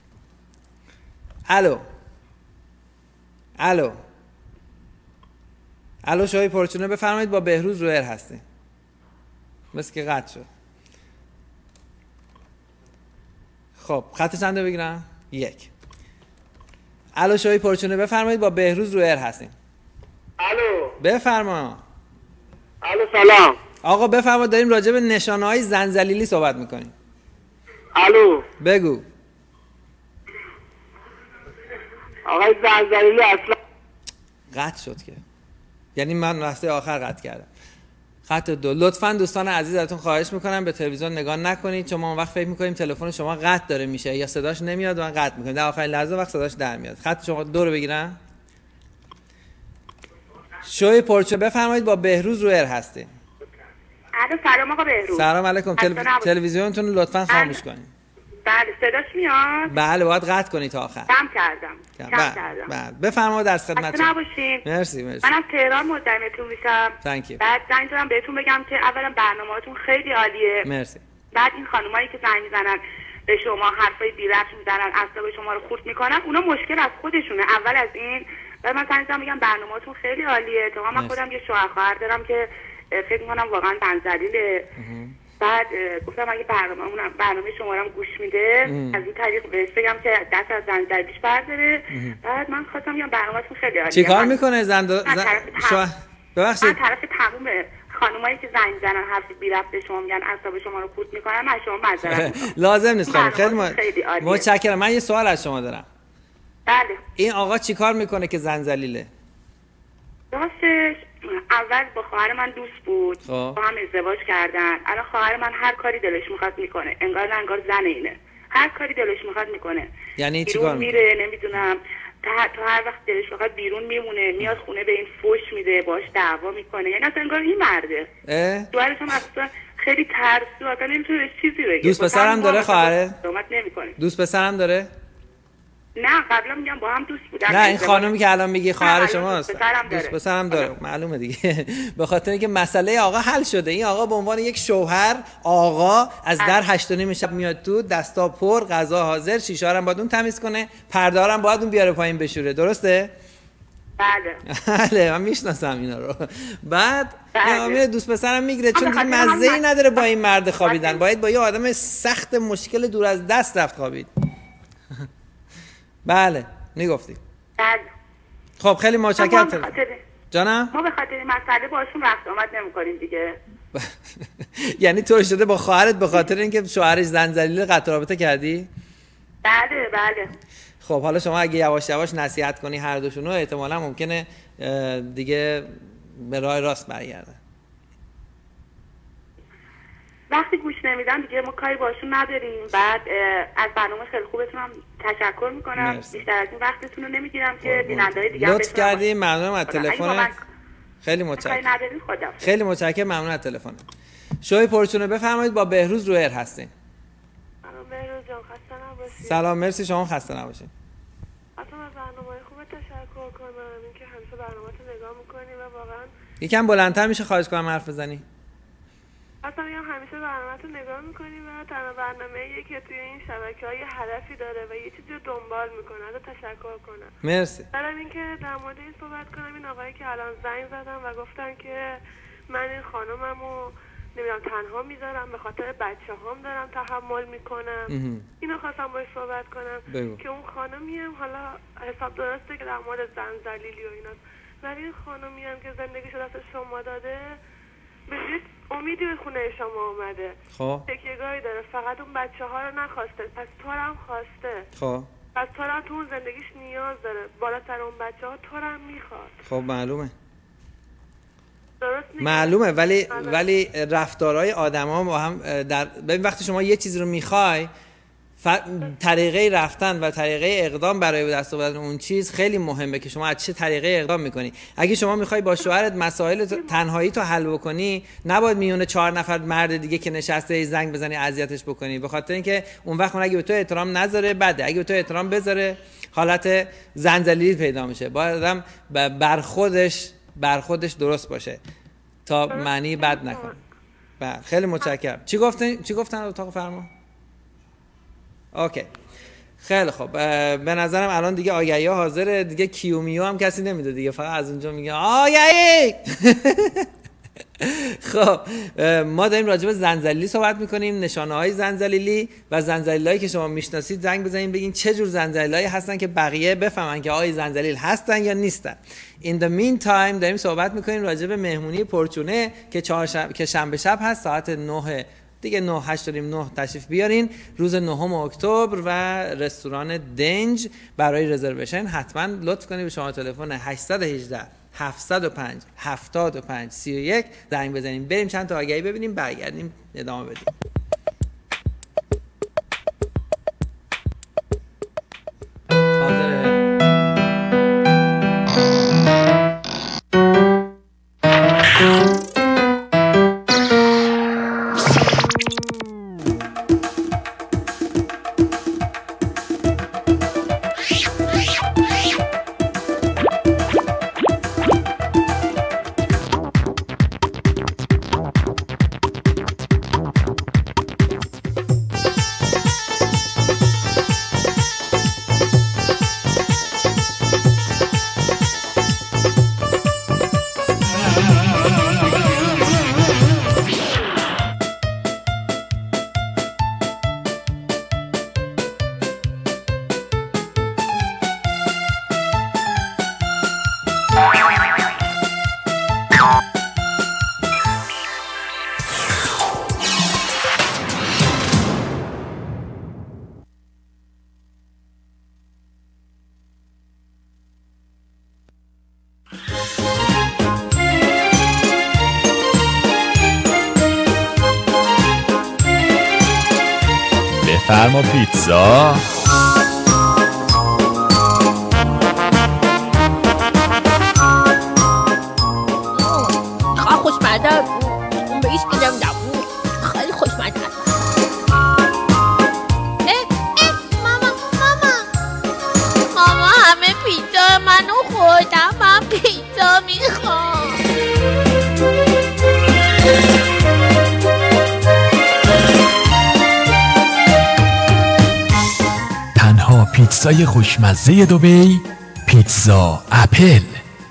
S3: الو شوی پرچونه بفرمایید، با بهروز رو ایر هستین. مثل که قطع شد. خب خط چنده بگیرم؟ 1. الو شوی پرچونه بفرمایید، با بهروز رو ایر هستین.
S1: الو
S3: بفرما.
S1: الو سلام
S3: آقا بفرما، داریم راجع به نشانه‌های زن ذلیلی صحبت میکنیم.
S1: الو
S3: بگو.
S1: آقای زنجلیلی اصلا
S3: قطع شد که، یعنی من لحظه آخر قطع کردم. خط 2. لطفاً دوستان عزیز ازتون خواهش میکنم به تلویزیون نگاه نکنید، چون ما اون وقت فکر میکنیم تلفن شما قطع داره میشه یا صداش نمیاد و من قطع میکنم، در آخرین لحظه وقت صداش در میاد. خط شما 2 رو بگیرم. شوی پرچونه بفرمایید، با بهروز رو ایر هستیم.
S2: سلام آقا بهروز.
S3: سلام علیکم. تلویزیونتون رو لطفاً خاموش کنید.
S2: بله صداش میاد؟
S3: بله باید قطع کنید تا آخر.
S2: کم کردم.
S3: بله بفرمایید در خدمتتون.
S2: نباشین.
S3: مرسی.
S2: منم تهران مدمتون میشم. بعد زنگ زدم بهتون بگم که اولا برنامه‌تون خیلی عالیه.
S3: مرسی.
S2: بعد این خانمایی که زنگ میزنن به شما حرفای بی ربط میزنن، اعصاب شما رو خورد میکنن، اونا مشکل از خودشونه. اول از این بعد من زنگ زدم میگم برنامه‌تون خیلی عالیه. تو من خودم یه شوهر خواهر دارم که فکر می‌کنم واقعا زنجلیله. بعد گفتم اگه برنامه شما رو گوش میده از این طریق بهش بگم که دست از زنجلیش برداره. بعد من خواستم بگم برنامه‌تون خیلی عالیه.
S3: چیکار میکنه ببخشید
S2: من طرف تموم خانمایی که زنگ میزنن حرف بی ربط به شما میگن اعصاب شما رو خورد میکنن، من شما معذرت
S3: لازم نیست خانم. خیلی متشکرم. من یه سوال از شما دارم.
S2: بله.
S3: این آقا چیکار میکنه که زنجلیله؟
S2: راستش اول با خواهر من دوست بود، با هم ازدواج کردن. الان خواهر من هر کاری دلش میخواد میکنه، انگار زن اینه، هر کاری دلش میخواد میکنه.
S3: یعنی چیکار
S2: میره نمیدونم تا هر وقت دلش بخواد بیرون میمونه، میاد خونه به این فوش میده، باش دعوا میکنه. یعنی اصلا انگار این مرده. شوهرش هم اصلا خیلی ترسو، اصلا نمیتونه چیزی بگه.
S3: دوست پسرم داره خواهره؟
S2: نمیکنه.
S3: دوست پسرم داره؟
S2: نه قبلا میگم با هم دوست بودن.
S3: نه این خانومی که الان میگی خواهر شماست.
S2: دوست
S3: پسرم داره. معلومه دیگه. به خاطر اینکه مسئله آقا حل شده. این آقا به عنوان یک شوهر آقا از در 8:30 شب میاد تو، دستا پر، غذا حاضر، شیشه رو هم باید اون تمیز کنه، پرده رو هم باید اون بیاره پایین بشوره. درسته؟
S2: بله
S3: من میشناسم اینا رو. بعد میره دوست پسرم میگیره، چون دیگه مزه‌ای نداره با این مرد خوابیدن، باید با یه آدم سخت مشکل دور از دست رفت خوابید. بله میگفتی.
S2: بله.
S3: خب خیلی متشکرم. جانم
S2: ما به خاطر این مسئله باشون رفت آمد نمی‌کنیم دیگه.
S3: یعنی تو شده با خواهرت به خاطر اینکه شوهرش زنجلیل قطع رابطه کردی؟
S2: بله.
S3: خب حالا شما اگه یواش یواش نصیحت کنی هر دوشونو، احتمالاً ممکنه دیگه به راه راست برگردن.
S2: وقتی گوش نمیدن دیگه ما کاری باشون نداریم. بعد از برنامه خیلی خوبتون هم تشکر میکنم. بیشتر از این وقتتون رو نمیگیرم که بیننده‌های دیگه
S3: لطف کردیم. ممنونم از تلفن. خیلی متشکرم. خیلی متشکرم. ممنون از تلفن. شوی پرچونه بفرمایید، با بهروز رو ایر هستین.
S8: بهروز جان خسته نباشید.
S3: سلام مرسی، شما خسته نباشید.
S8: اصلا از برنامه‌های خوب تشکر کنم، اینکه همیشه برنامه‌تون نگاه می‌کنی و واقعا
S3: یکم بلندتر میشه خواهش کنم حرف بزنی؟
S8: اصلا میگم همیشه برنامه‌تون نگاه می‌کنی و تنها برنامه‌ایه که توی این شبکه‌های هدفی داره و یه چیزی رو دنبال می‌کنه. ازت تشکر کنم.
S3: مرسی.
S8: برای اینکه در مورد این صحبت کنم، این آقایی که الان زنگ زدن و گفتن که من این خانوممو نمیدونم تنها میذارم، به خاطر بچه‌هام دارم تحمل میکنم. اینو خواستم باهاش صحبت کنم که اون خانمیم حالا حساب درسته که در مورد زنجلیلی و ایناست، ولی این خانمیم که زندگیشو دست شما داده، ببینید امیدی به خونه شما اومده،
S3: خب
S8: تکیه‌گاهی داره، فقط اون بچه‌ها رو نخواسته، پس تو رو هم خواسته.
S3: خب
S8: پس تو رو هم تو اون زندگیش نیاز داره، بالاتر اون بچه‌ها تو رو هم میخواد.
S3: خب معلومه.
S8: معلومه
S3: ولی رفتارهای آدما با هم ببین وقتی شما یه چیزی رو میخوای، طریقه رفتن و طریقه اقدام برای دست آوردن اون چیز خیلی مهمه که شما از چه طریقه اقدام میکنی. اگه شما میخوای با شوهرت مسائل تنهایی تو حل بکنی، نباید میونه 4 نفر مرد دیگه که نشسته زنگ بزنی اذیتش بکنی، به خاطر اینکه اون وقت اگه به تو احترام نذاره بده، اگه به تو احترام بذاره حالت زنجلیل پیدا میشه. باید آدم برخودش درست باشه تا معنی بد نکنه. بله خیلی متشکرم. چی گفتن اتاق فرما؟ اوکی خیلی خوب. به نظرم الان دیگه آگهی ها حاضره دیگه، کیومیو هم کسی نمیده دیگه، فقط از اونجا میگه آگهی. خب ما داریم راجع به زنجلیلی صحبت میکنیم، نشانه های زنجلیلی و زنجلیلایی که شما میشناسید زنگ بزنید بگین چه جور زنجلیلایی هستن که بقیه بفهمن که آقای زنجلیل هستن یا نیستن. In the meantime داریم صحبت میکنیم راجع به مهمونی پرچونه که شنبه شب هست ساعت 9 دیگه 9 تشریف بیارین روز 9 اکتبر و رستوران دنج برای رزرویشن حتما لطف کنید به شما تلفن 818 705 75 31 زنگ بزنیم. بریم چند تا آگهی ببینیم برگردیم ادامه بدیم.
S9: فرما پیتزا.
S10: خیلی خوشمزه بود. به ایش کدام نبود. خیلی خوشمزه بود. ماما همه پیتزا منو خوردم. من پیتزا میخوام.
S9: پیتزای خوشمزه دبی، پیتزا اپل.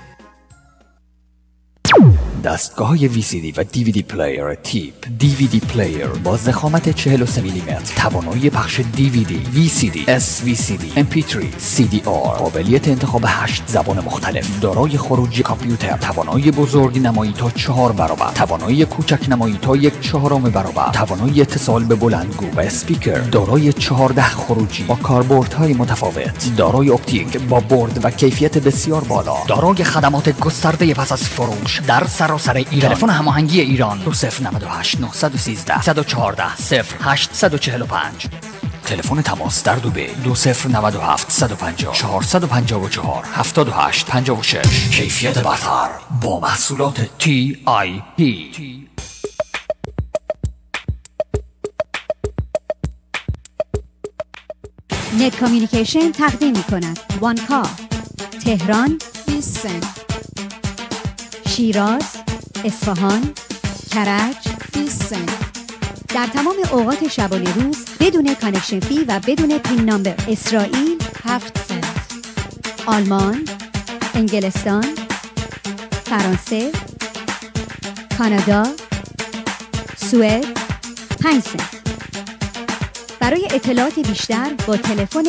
S11: دستگاه VCD و DVD پلیر تیپ DVD پلیر با ضخامت 43 میلیمتر، توانایی پخش DVD، VCD، SVCD، MP3، CDR، قابلیت انتخاب 8 زبان مختلف، دارای خروجی کامپیوتر، توانایی بزرگ نمایی تا 4 برابر، توانایی کوچک نمایی تا 1/4 برابر، توانایی اتصال به بلندگو و اسپیکر، دارای 14 خروجی با کاربردهای متفاوت، دارای اپتیک با برد و کیفیت بسیار بالا، دارای خدمات گسترده پس از فروش در سراسر ایران. تلفن هماهنگی ایران 2098 913 114 0845. تلفن تماس در دبی 2097 150 454 78 56. کیفیت برتر با محصولات TIP.
S12: نت کامیونیکیشن تقدیم می‌کند وانکا، تهران، 20 سنت، شیراز، اصفهان، کرج، 20 سنت. در تمام اوقات شبانه روز بدون کانکشن فی و بدون پین نامبر. اسرائیل 7 سنت، آلمان، انگلستان، فرانسه، کانادا، سوئد 5 سنت. برای اطلاعات بیشتر با تلفن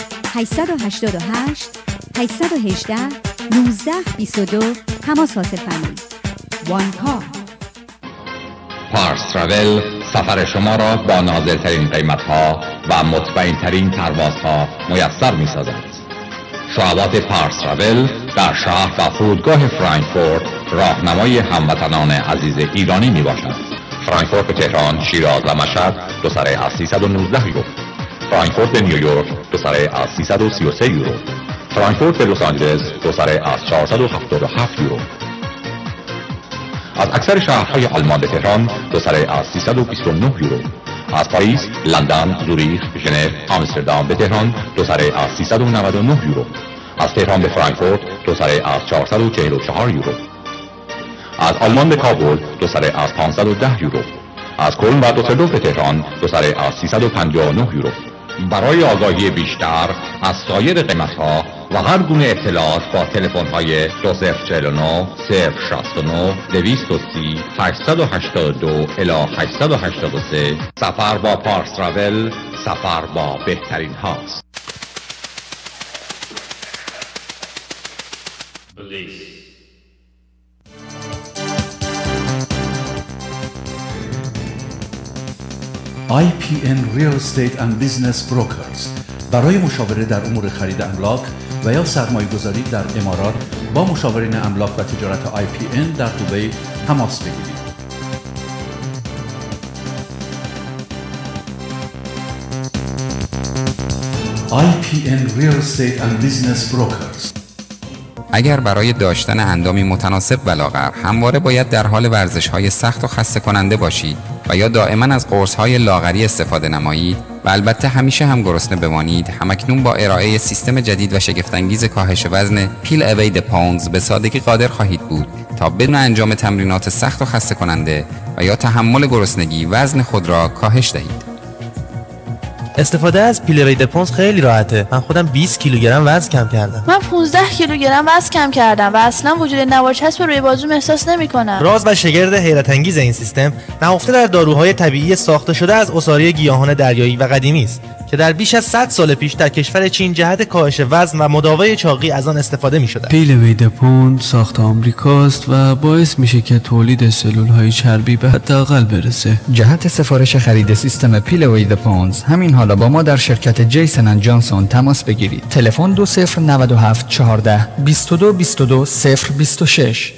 S12: 1-888 818 1922 تماس حاصل فرمایید. وانکا.
S13: پارس تراول سفر شما را با نازلترین قیمت‌ها و مطمئن‌ترین پروازها میسر می‌سازد. شعبات پارس تراول در شهر و فرودگاه فرانکفورت راهنمای هموطنان عزیز ایرانی میباشد. فرانکفورت به تهران، شیراز و مشهد دو سره از 319 یورو. فرانکفورت به نیویورک دو سره از 333 یورو. فرانکفورت به لس آنجلس دو سره از 477 یورو. از اکثر شهرهای آلمان به تهران دو سره از 329 یورو. از پاریس، لندن، زوریخ، ژنو، آمستردام به تهران دو سره از 399 یورو. از تهران به فرانکفورت دو سره از 444 یورو. از آلمان به کابل دو سره از 510 یورو. از کلن و دوسلدورف به تهران دو سره از 359 یورو. برای آگاهی بیشتر از سایر قیمت‌ها و هر گونه اطلاعات با تلفن‌های 2049 069 230 882 الی 883 سفر با پارس تراول سفر با بهترین هاست.
S14: IPN Real Estate and Business Brokers. برای مشاوره در امور خرید املاک و یا سرمایه‌گذاری در امارات با مشاورین املاک و تجارت IPN در دبی تماس بگیرید. IPN Real Estate and Business Brokers.
S15: اگر برای داشتن اندامی متناسب و لاغر همواره باید در حال ورزش‌های سخت و خسته کننده باشید و یا دائما از قرص‌های لاغری استفاده نمایید و البته همیشه هم گرسنه بمانید، همکنون با ارائه سیستم جدید و شگفت‌انگیز کاهش وزن پیل اوی د پاوندز به سادگی قادر خواهید بود تا بدون انجام تمرینات سخت و خسته کننده و یا تحمل گرسنگی وزن خود را کاهش دهید.
S16: استفاده از پیل اوی د پاوندز خیلی راحته. من خودم 20 کیلوگرم وزن کم کردم.
S17: من 15 کیلوگرم وزن کم کردم و اصلا وجود نوارچسب روی بازوم احساس نمی‌کنم.
S16: راز و شگرد حیرت انگیز این سیستم نهفته در داروهای طبیعی ساخته شده از عصاره گیاهان دریایی و قدیمی است که در بیش از 100 سال پیش در کشور چین جهت کاهش وزن و مداوای چاقی از آن استفاده می‌شد.
S18: پیل اوی د پاوند ساخت آمریکاست و باعث میشه که تولید سلول‌های چربی به حداقل برسه.
S11: جهت سفارش خرید سیستم پیل اوی د پاوندز همین حالا با ما در شرکت جیسن اند جانسون تماس بگیرید. تلفن 2097 14 22 22 026.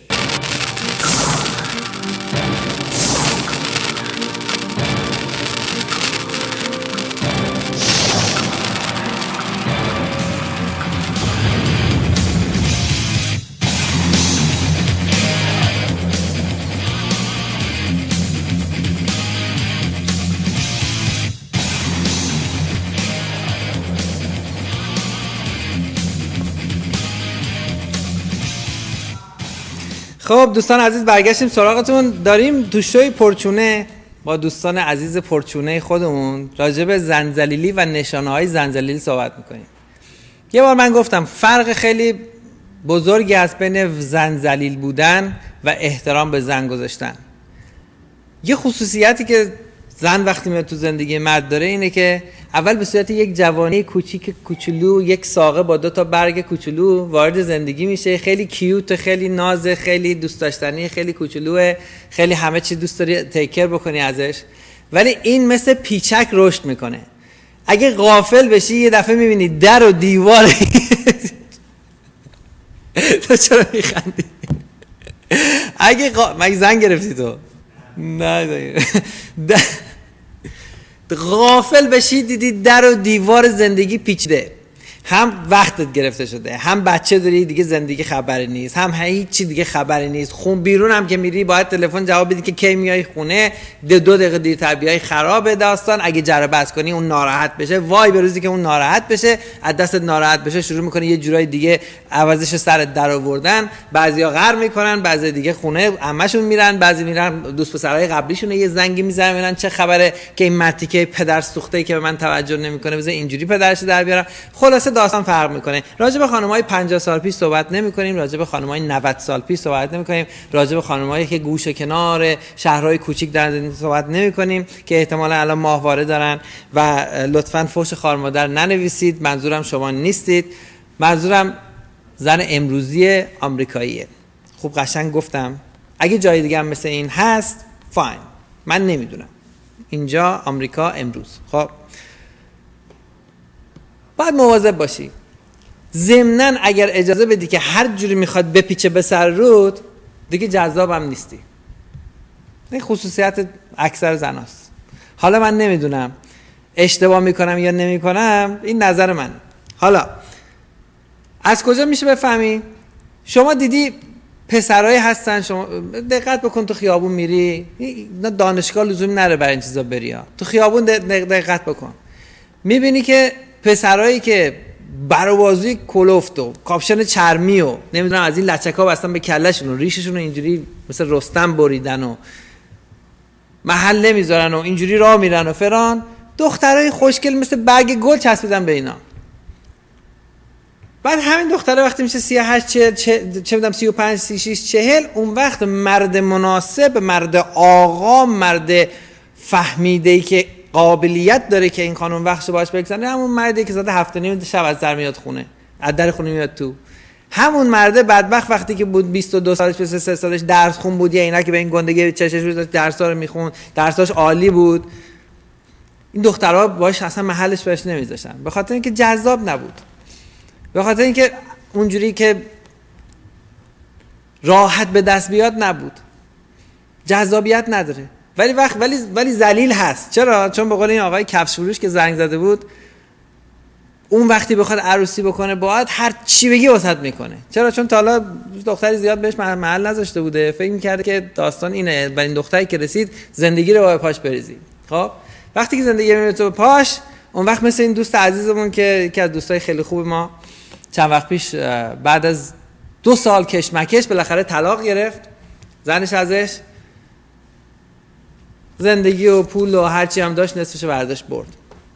S3: خب دوستان عزیز برگشتیم سراغتون. داریم تو شوی پرچونه با دوستان عزیز پرچونه خودمون راجع به زنجلیلی و نشانه‌های زنجلیلی صحبت میکنیم. یه بار من گفتم فرق خیلی بزرگی هست بین زنجلیل بودن و احترام به زن گذاشتن. یه خصوصیتی که زن وقتی میاد تو زندگی مرد داره اینه که اول به صورت یک جوانی کوچولو، یک ساقه با 2 تا برگ کوچولو وارد زندگی میشه، خیلی کیوت، خیلی نازه، خیلی دوست داشتنی، خیلی کوچولوه، خیلی همه چی دوست داری تیکر بکنی ازش، ولی این مثل پیچک رشد میکنه. اگه غافل بشی یه دفعه میبینی در و دیوار تو چرا میخندی؟ مگه زن گرفتی تو؟ نه غافل بشی دیدی در و دیوار زندگی پیچیده، هم وقتت گرفته شده، هم بچه داری دیگه زندگی خبری نیست، هم هیچ چی دیگه خبری نیست، خون بیرون هم که میری باید تلفن جواب بدی که کی میای خونه، 2 دقیقه دیرتر بیای خرابه داستان، اگه جره بس کنی اون ناراحت بشه، وای به روزی که اون ناراحت بشه، از دست ناراحت بشه شروع میکنه یه جورای دیگه عوضش سرت در آوردن، بعضیا غر میکنن، بعضی دیگه خونه عمشون میرن، بعضی میرن دوست پسرای قبلیشون یه زنگی میزنن میگن چه خبره که این مرتیکه پدر سوخته که به من توجه نمیکنه بذار اینجوری پدرش در بیارم. خلاصه داستان فرق میکنه. راجع به خانم‌های 50 سال پیش صحبت نمی‌کنیم، راجع به خانم‌های 90 سال پیش صحبت نمی‌کنیم، راجع به خانم‌هایی که گوشه کنار شهرهای کوچیک در زندگی صحبت نمی‌کنیم که احتمالاً الان ماهواره دارن و لطفاً فحش خار مادر ننویسید. منظورم شما نیستید، منظورم زن امروزی آمریکاییه. خوب قشنگ گفتم. اگه جای دیگه هم مثل این هست فاین، من نمیدونم. اینجا آمریکا امروز. خب باید مواظب باشی. ضمناً اگر اجازه بدی که هر جوری میخواد بپیچه به سر رود دیگه جذابم نیستی. این خصوصیت اکثر زناست. حالا من نمیدونم اشتباه میکنم یا نمیکنم، این نظر منه. حالا از کجا میشه بفهمی؟ شما دیدی پسرایی هستن، شما دقت بکن تو خیابون میری، دانشگاه لزومی نره برای این چیزا بری ها. تو خیابون دقت بکن میبینی که پسرایی که بروازوی کلفت و کاپشن چرمی و نمیدونم از این لچک‌ها بستن به کلهشون و ریششون رو اینجوری مثل رستم بریدن و محل نمیذارن و اینجوری راه میرن و فران، دخترای خوشگل مثل برگ گل چسبیدن به اینا. بعد همین دختره وقتی میشه 38 چه میدونم 35 36 40، اون وقت مرد مناسب، مرد آقا، مرد فهمیده‌ای که قابلیت داره که این خانم وقتش باهاش بگذره، همون مردی که زده 7:30 شب از در میاد خونه، از در خونه میاد تو. همون مرده بدبخت وقتی که بود 22 سالش 23 سالش درس خون بود، یا اینا که به این گندگی چشش بود درسا رو میخوند، درساش عالی بود، این دخترها باش اصلا محلش بهش نمیذاشتن، به خاطر اینکه جذاب نبود، به خاطر اینکه اونجوری که راحت به دست بیاد نبود، جذابیت نداره. ولی ذلیل هست. چرا؟ چون به قول این آقای کفش فروش که زنگ زده بود، اون وقتی بخواد عروسی بکنه باید هر چی بگی واسط میکنه. چرا؟ چون تا حالا دختری زیاد بهش محل نذاشته بوده، فکر میکرده که داستان اینه، و این دختری که رسید زندگی رو با پاش بریزی. خب وقتی که زندگی میره تو پاش، اون وقت مثل این دوست عزیزمون که از دوستای خیلی خوب ما چند وقت پیش بعد از 2 سال کشمکش بالاخره طلاق گرفت، زنش ازش زندگی و پول و هرچی هم داشت نصفش برداشت برد.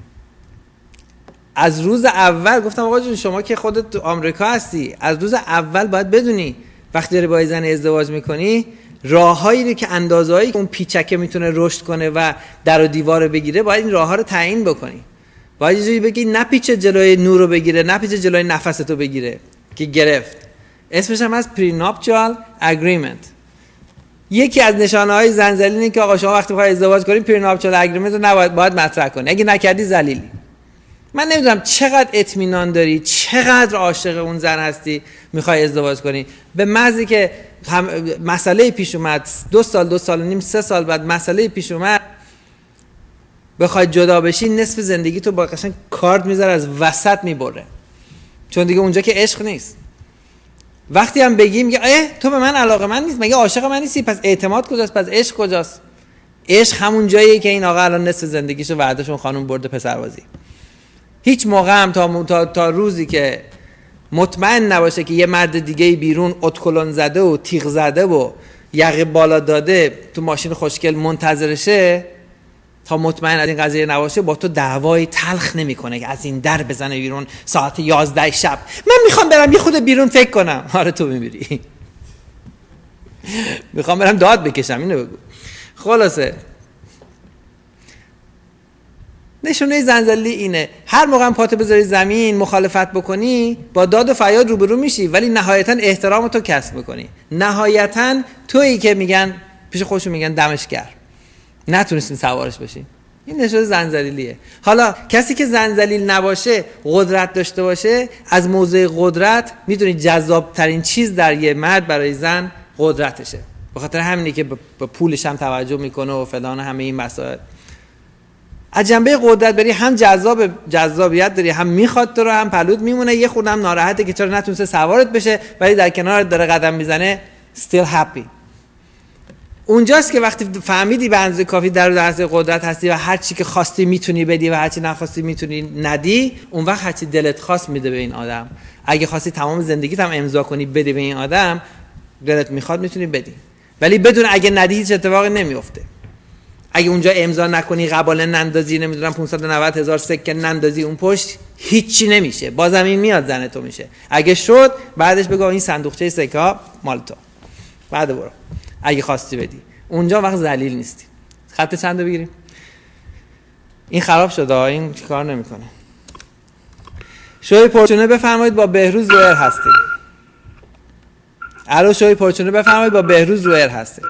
S3: از روز اول گفتم آقا جون شما که خودت تو آمریکا هستی، از روز اول باید بدونی وقتی داری با زن ازدواج میکنی راههایی رو که اندازه‌هایی که اون پیچکه میتونه رشد کنه و در و دیوار بگیره، باید این راهها رو تعیین بکنی. باید یه جوری بگی نپیچه جلوی نور رو بگیره، نپیچه جلوی نفستو بگیره که گرفت. اسمش هم از پریناپچوال اگریمنت. یکی از نشانه‌های زنجیل اینه که آقا شما وقتی می‌خوای ازدواج کنی پریناپچوال اگریمنت رو باید مطرح کنی. اگه نکردی ذلیلی. من نمیدونم چقدر اطمینان داری، چقدر عاشق اون زن هستی میخوای ازدواج کنی، به محضی که مسئله پیش اومد 2 سال 2 سال و نیم 3 سال بعد مسئله پیش اومد بخوای جدا بشی، نصف زندگی تو با قشنگ کارت میذاره از وسط میبره، چون دیگه اونجا که عشق نیست. وقتی هم بگی میگه تو به من علاقه من نیست، مگه عاشق من نیستی، پس اعتماد کجاست، پس عشق کجاست؟ عشق همون جاییه که این آقا الان نصف زندگیشو وعدهشون خانم برده پسربازی. هیچ موقع هم تا روزی که مطمئن نباشه که یه مرد دیگه بیرون اتکلون زده و تیغ زده و یقه بالا داده تو ماشین خوشگل منتظرشه، تا مطمئن از این قضیه نباشه با تو دعوای تلخ نمیکنه که از این در بزنه بیرون ساعت 11 شب. من میخوام برم یه خود بیرون فکر کنم. آره تو میمیری. میخوام برم داد بکشم، اینو بگو. خلاصه نشونه زنجیلی اینه، هر موقع هم پاتو بذاری زمین مخالفت بکنی با داد و فریاد روبرو میشی، ولی نهایتا احترام تو کسب میکنی. نهایتا تویی که میگن پیش خودشون میگن دمشگر نتونستین سوارش بشین. این نشونه زنجیلیه. حالا کسی که زنجیل نباشه، قدرت داشته باشه، از موضع قدرت میدونی جذاب ترین چیز در یه مرد برای زن قدرتشه. به خاطر همینه که به پولش هم توجه میکنه و فلان همه این مسائل. از جنبه قدرت بری هم جذابیت داری، هم میخواد تو رو، هم پلود میمونه، یه خودم ناراحته که چرا نتونسته سوارت بشه، ولی در کنارت داره قدم میزنه still happy. اونجاست که وقتی فهمیدی به اندازه کافی در دست قدرت هستی و هر چی که خواستی میتونی بدی و هر چی نخواستی میتونی ندی، اون وقت هر چی دلت خواست میده به این آدم. اگه خواستی تمام زندگیت هم امضا کنی بدی به این آدم، دلت میخواد میتونی بدی، ولی بدون اگه ندی هیچ اتفاقی نمیفته. اگه اونجا امضا نکنی، قباله نندازی، نمیدونم 590,000 سکه نندازی اون پشت، هیچی نمیشه. بازم این میاد زن تو میشه. اگه شد بعدش بگو این صندوقچه سکه ها مال تو، بعد برو اگه خواستی بدی. اونجا وقت ذلیل نیستی. خط چند رو بگیریم؟ این خراب شده، این کار نمیکنه. شوی پرچونه بفرمایید، با بهروز روئر هستید. الو شوی پرچونه بفرمایید، با بهروز روئر هستید.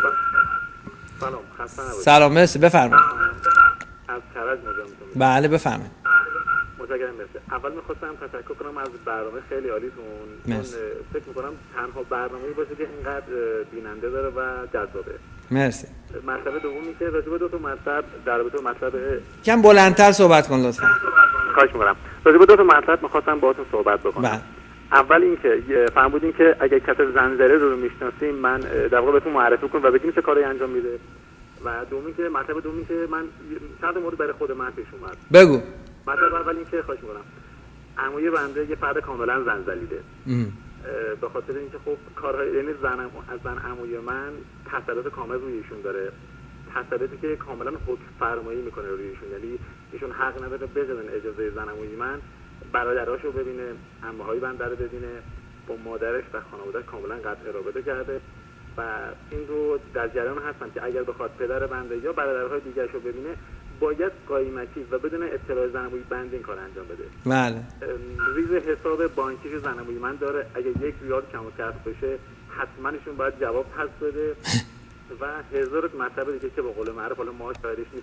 S3: سلام مرسی، بفرمایید.
S19: از کرج مجام.
S3: بله بفرمایید.
S19: متشکرم. مرسی. اول می‌خواستم تشکر کنم از برنامه خیلی عالیتون.
S3: مرسی.
S19: فکر می‌کنم تنها برنامه‌ای باشه که اینقدر بیننده داره و جذابه.
S3: مرسی.
S19: مسئله دومی که راجع به دو تا مطلب در رابطه با مطلب
S3: کم بلندتر صحبت کن لطفا.
S19: خواهش می‌کنم. راجع به دو تا مطلب می‌خواستم باهاتون صحبت بکنم.
S3: بله.
S19: اول اینکه فهمیدین که اگه کسی زنجیره رو میشناسیم، من در واقع بهتون معرفی کنم و بگیم چه کاری انجام میده. و دومی که مطلب دومی که من چند مورد برای خود من پیش اومد.
S3: بگو.
S19: مطلب اول این که خواهش می‌کنم، عموی بنده یه فرد کاملا زنجیره. به خاطر اینکه خب کارهای یعنی از زن عموی من تسلط کامل روی ایشون داره. تسلطی که کاملا حکم فرمایی میکنه روی ایشون. یعنی ایشون حق نداره بدون اجازه زن عموی من برادراشو ببینه، عموهای بنده رو ببینه، با مادرش و خانواده‌اش کاملا قطع رابطه کرده. و این رو در جریان هستم که اگر بخواد پدر بنده یا برادرهای دیگرش رو ببینه، باید قایمتی و بدون اطلاع زنمویی بنده این کار انجام بده.
S3: بله.
S19: ریز حساب بانکیش زنمویی من داره، اگر 1 ریال کم و کسر بشه حتما ایشون باید جواب پس بده و هزار مطلب دیگه که به قول معروف حالا ما شاهدش نیست.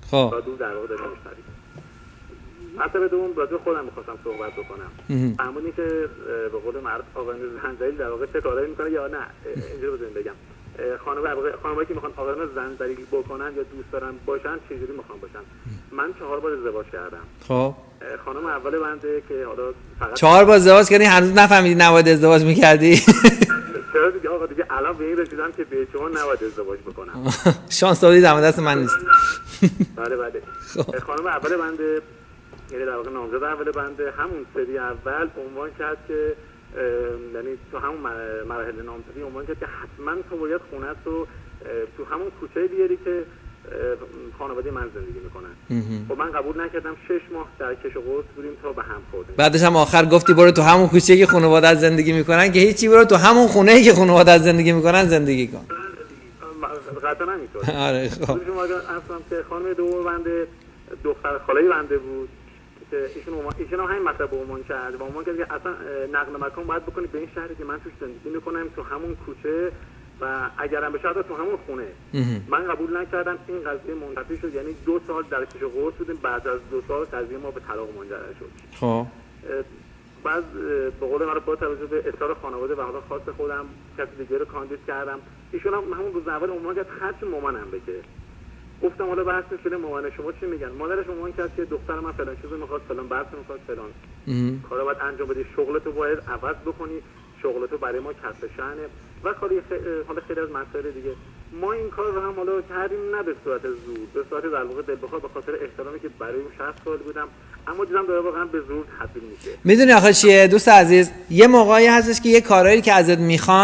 S3: خب
S19: رادیو در واقع داریم میشنویم. مطلب دوم راجع خودم می‌خواستم صحبت بکنم. همونی که به قول معروف آقایان زنجبیل در واقع چه کارایی میکنه یا نه اینجوری بزنیم بگم خانمایی که میخوان آقایان زنجبیل بکنن یا دوست دارن باشن چجوری میخوان باشن. من 4 بار ازدواج کردم.
S3: خب
S19: خانم اول بنده که حالا فقط
S3: 4 بار ازدواج کردی هنوز نفهمیدی نباید ازدواج میکردی؟
S19: چرا دیگه آقا دیگه الان به این رسیدم که به شما نباید ازدواج بکنم.
S3: شانس دادی دم دست من نیست.
S19: بله خانم اول بنده یعنی در واقع نامزد اول بنده همون سری اول عنوان کرد که یعنی تو همون مراحل نامزدی عنوان کرد که حتما تو باید خونت رو تو همون کوچه بیاری که خانواده من زندگی میکنن. خب من قبول نکردم. 6 ماه در کش و قوس بودیم تا به هم خوردیم.
S3: بعدش هم آخر گفتی برو تو همون کوچه که خانواده زندگی میکنن که هیچی، برو تو همون خونه که خانواده زندگی میکنن زندگی کن.
S19: قطعا نمیتونه.
S3: آره خب
S19: شما اصلا که خانم دوم بنده دختر خاله بنده بود که ایشون هم همین مطلب عنوان کرد و عنوان کرد که اصلا نقل مکان باید بکنی به این شهری که من توش زندگی میکنم، تو همون کوچه و اگرم بشه تو همون خونه. من قبول نکردم. این قضیه منتفی شد. یعنی 2 سال در کش و قوس بودیم. بعد از 2 سال قضیه ما به طلاق منجر شد.
S3: خب
S19: بعد به قول من با توجه به اصرار خانواده و حالا خاص خودم کسی دیگه رو کاندید کردم. ایشون هم همون روز اول عنوان کرد خرج مامانم بگه. گفتم حالا بحث شده مامان شما چی میگن؟ مادرش عنوان کرد که دختر من فلان چیزو میخواد، فلان بحث میخواد، فلان کارا باید انجام بدی، شغلتو باید عوض بکنی، شغلتو برای ما کسب شأنه و حالا خیلی از مسائل دیگه. ما این کار رو هم حالا کردیم نه به صورت زور، به صورت در واقع دلبخواه به خاطر احترامی که برای اون شخص قائل بودم، اما دیدم داره واقعا به زور تبدیل میشه.
S3: میدونی آخه چیه دوست عزیز، یه موقعی هستش که یه کارهایی که ازت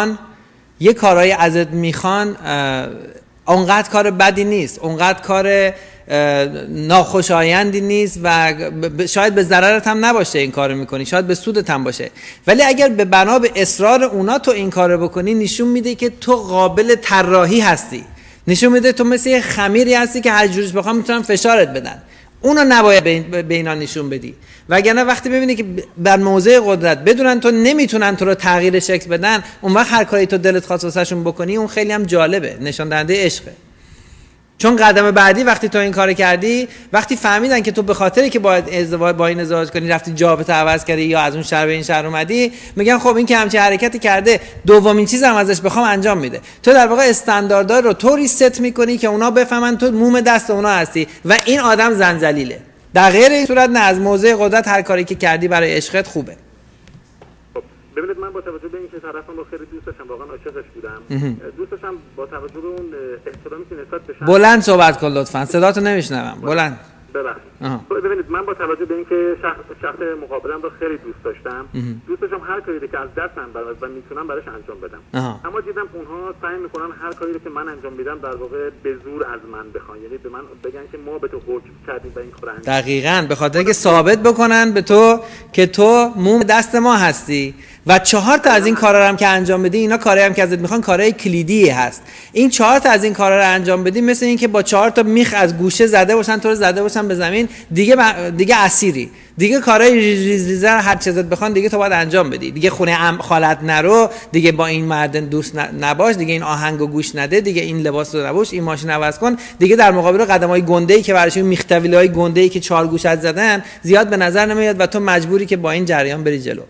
S3: میخوان اونقدر کار بدی نیست، اونقدر کار ناخوشایندی نیست و شاید به ضررت هم نباشه این کارو میکنی، شاید به سودت هم باشه. ولی اگر به بنا به اصرار اونا تو این کارو بکنی، نشون میده که تو قابل طراحی هستی، نشون میده تو مثل یه خمیری هستی که هر جورش بخوام میتونن فشارت بدن. اونو نباید به اینا نشون بدی. وگرنه وقتی ببینی که بر موضع قدرت بدونن تو نمیتونن تو رو تغییر شکل بدن، اون وقت هر کاری تو دلت خواست واسهشون بکنی اون خیلی هم جالبه، نشان دهنده عشقه. چون قدم بعدی وقتی تو این کار کردی، وقتی فهمیدن که تو به خاطری که باید با این ازدواج کنی رفتی جابت عوض کردی یا از اون شهر به این شهر اومدی، میگن خب این که همچین حرکتی کرده، دومین چیز هم ازش بخوام انجام میده. تو در واقع استانداردها رو طوری ست میکنی که اونا بفهمن تو موم دست اونا هستی و این آدم زنجلیله. در غیر این صورت نه، از موضع قدرت هر کاری که کردی برای عشقت خوبه.
S19: ببینید من با توجه به اینکه طرفم رو خیلی دوست داشتم، واقعا عاشقش بودم، دوست داشتم با توجه به اون احترامی که نسبت به
S3: بلند صحبت کن لطفاً، صداتو نمیشنوم. بلند.
S19: ببخشید. ببینید من با توجه به اینکه شخص مقابلم رو خیلی دوست داشتم، دوست داشتم هر کاری که از دستم برات و میتونم براش انجام بدم. اما دیدم اونها سعی میکنن هر کاری که من انجام میدم در واقع به زور از من بخوان، یعنی به من بگن که ما به تو حکم کردیم و این کارو انجام.
S3: دقیقاً به خاطر اینکه ثابت بکنن به تو که تو موم دست ما هستی و 4 تا از این کارا هم که انجام بدی، اینا کارایی هم که ازت میخوان کارهای کلیدی هست. این 4 تا از این کارا رو انجام بدی مثل اینکه با 4 تا میخ از گوشه زده باشن تو رو زده باشن به زمین، دیگه اسیری، دیگه کارهای ریز هر چیزت بخوان دیگه تو باید انجام بدی. دیگه خونه خالت نرو، دیگه با این مرد دوست نباش، دیگه این آهنگو گوش نده، دیگه این لباس رو نپوش، این ماشین عوض کن. دیگه در مقابل قدمای گنده‌ای که براشون میختویلای گنده‌ای که 4 گوشت زدن زیاد به نظر نمیاد و تو مجبوری که با این جریان بری جلو.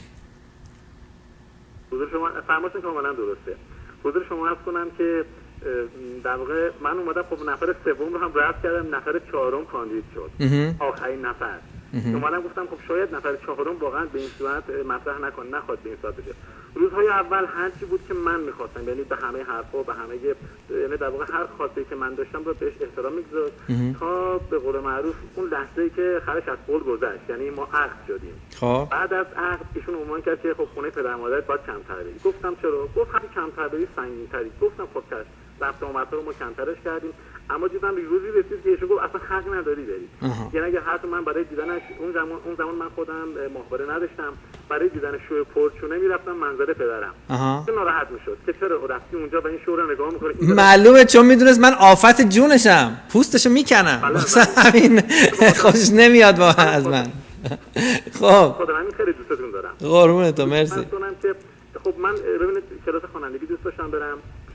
S19: حضور شما فرمایشتون کاملا درسته. حضور شما عرض کنم که در واقع من اومدم خب نفر سوم رو هم رد کردم، نفر 4م کاندید شد، آخرین نفر. اومدم گفتم خب شاید نفر 4م واقعا به این صورت مطرح نخواد به این صورت بشه. روزهای اول هر چی بود که من می‌خواستم، یعنی به همه حرفا، به همه یعنی در واقع هر خواسته که من داشتم رو بهش احترام می‌گذاشت تا به قول معروف اون لحظه‌ای که خرش از قول گذشت، یعنی ما عقد شدیم.
S3: خب
S19: بعد از عقد ایشون عنوان کرد که خب خونه پدر مادرت باید کمتر بری. گفتم چرا؟ گفت همین کمتر بری سنگین‌تری. گفتم خب چش، رفت آمدها رو ما کمترش کردیم، اما دیدم روزی رسید که ایشون گفت اصلا حق نداری بری. یعنی اگه حتی من برای دیدنش اون زمان من خودم ماهواره نداشتم، برای دیدن شو پرچونه میرفتم منظر پدرم. ناراحت میشد که چرا رفتی اونجا و این شو رو نگاه میکنی.
S3: معلومه، چون میدونست من آفت جونشم، پوستشو میکنم، واسه همین خوشش نمیاد واقعا از من. خب
S19: خدا من خیلی دوستتون دارم.
S3: قربونت، مرسی.
S19: من که خب من ببینید کلاس خوانندگی دوست داشتم برم،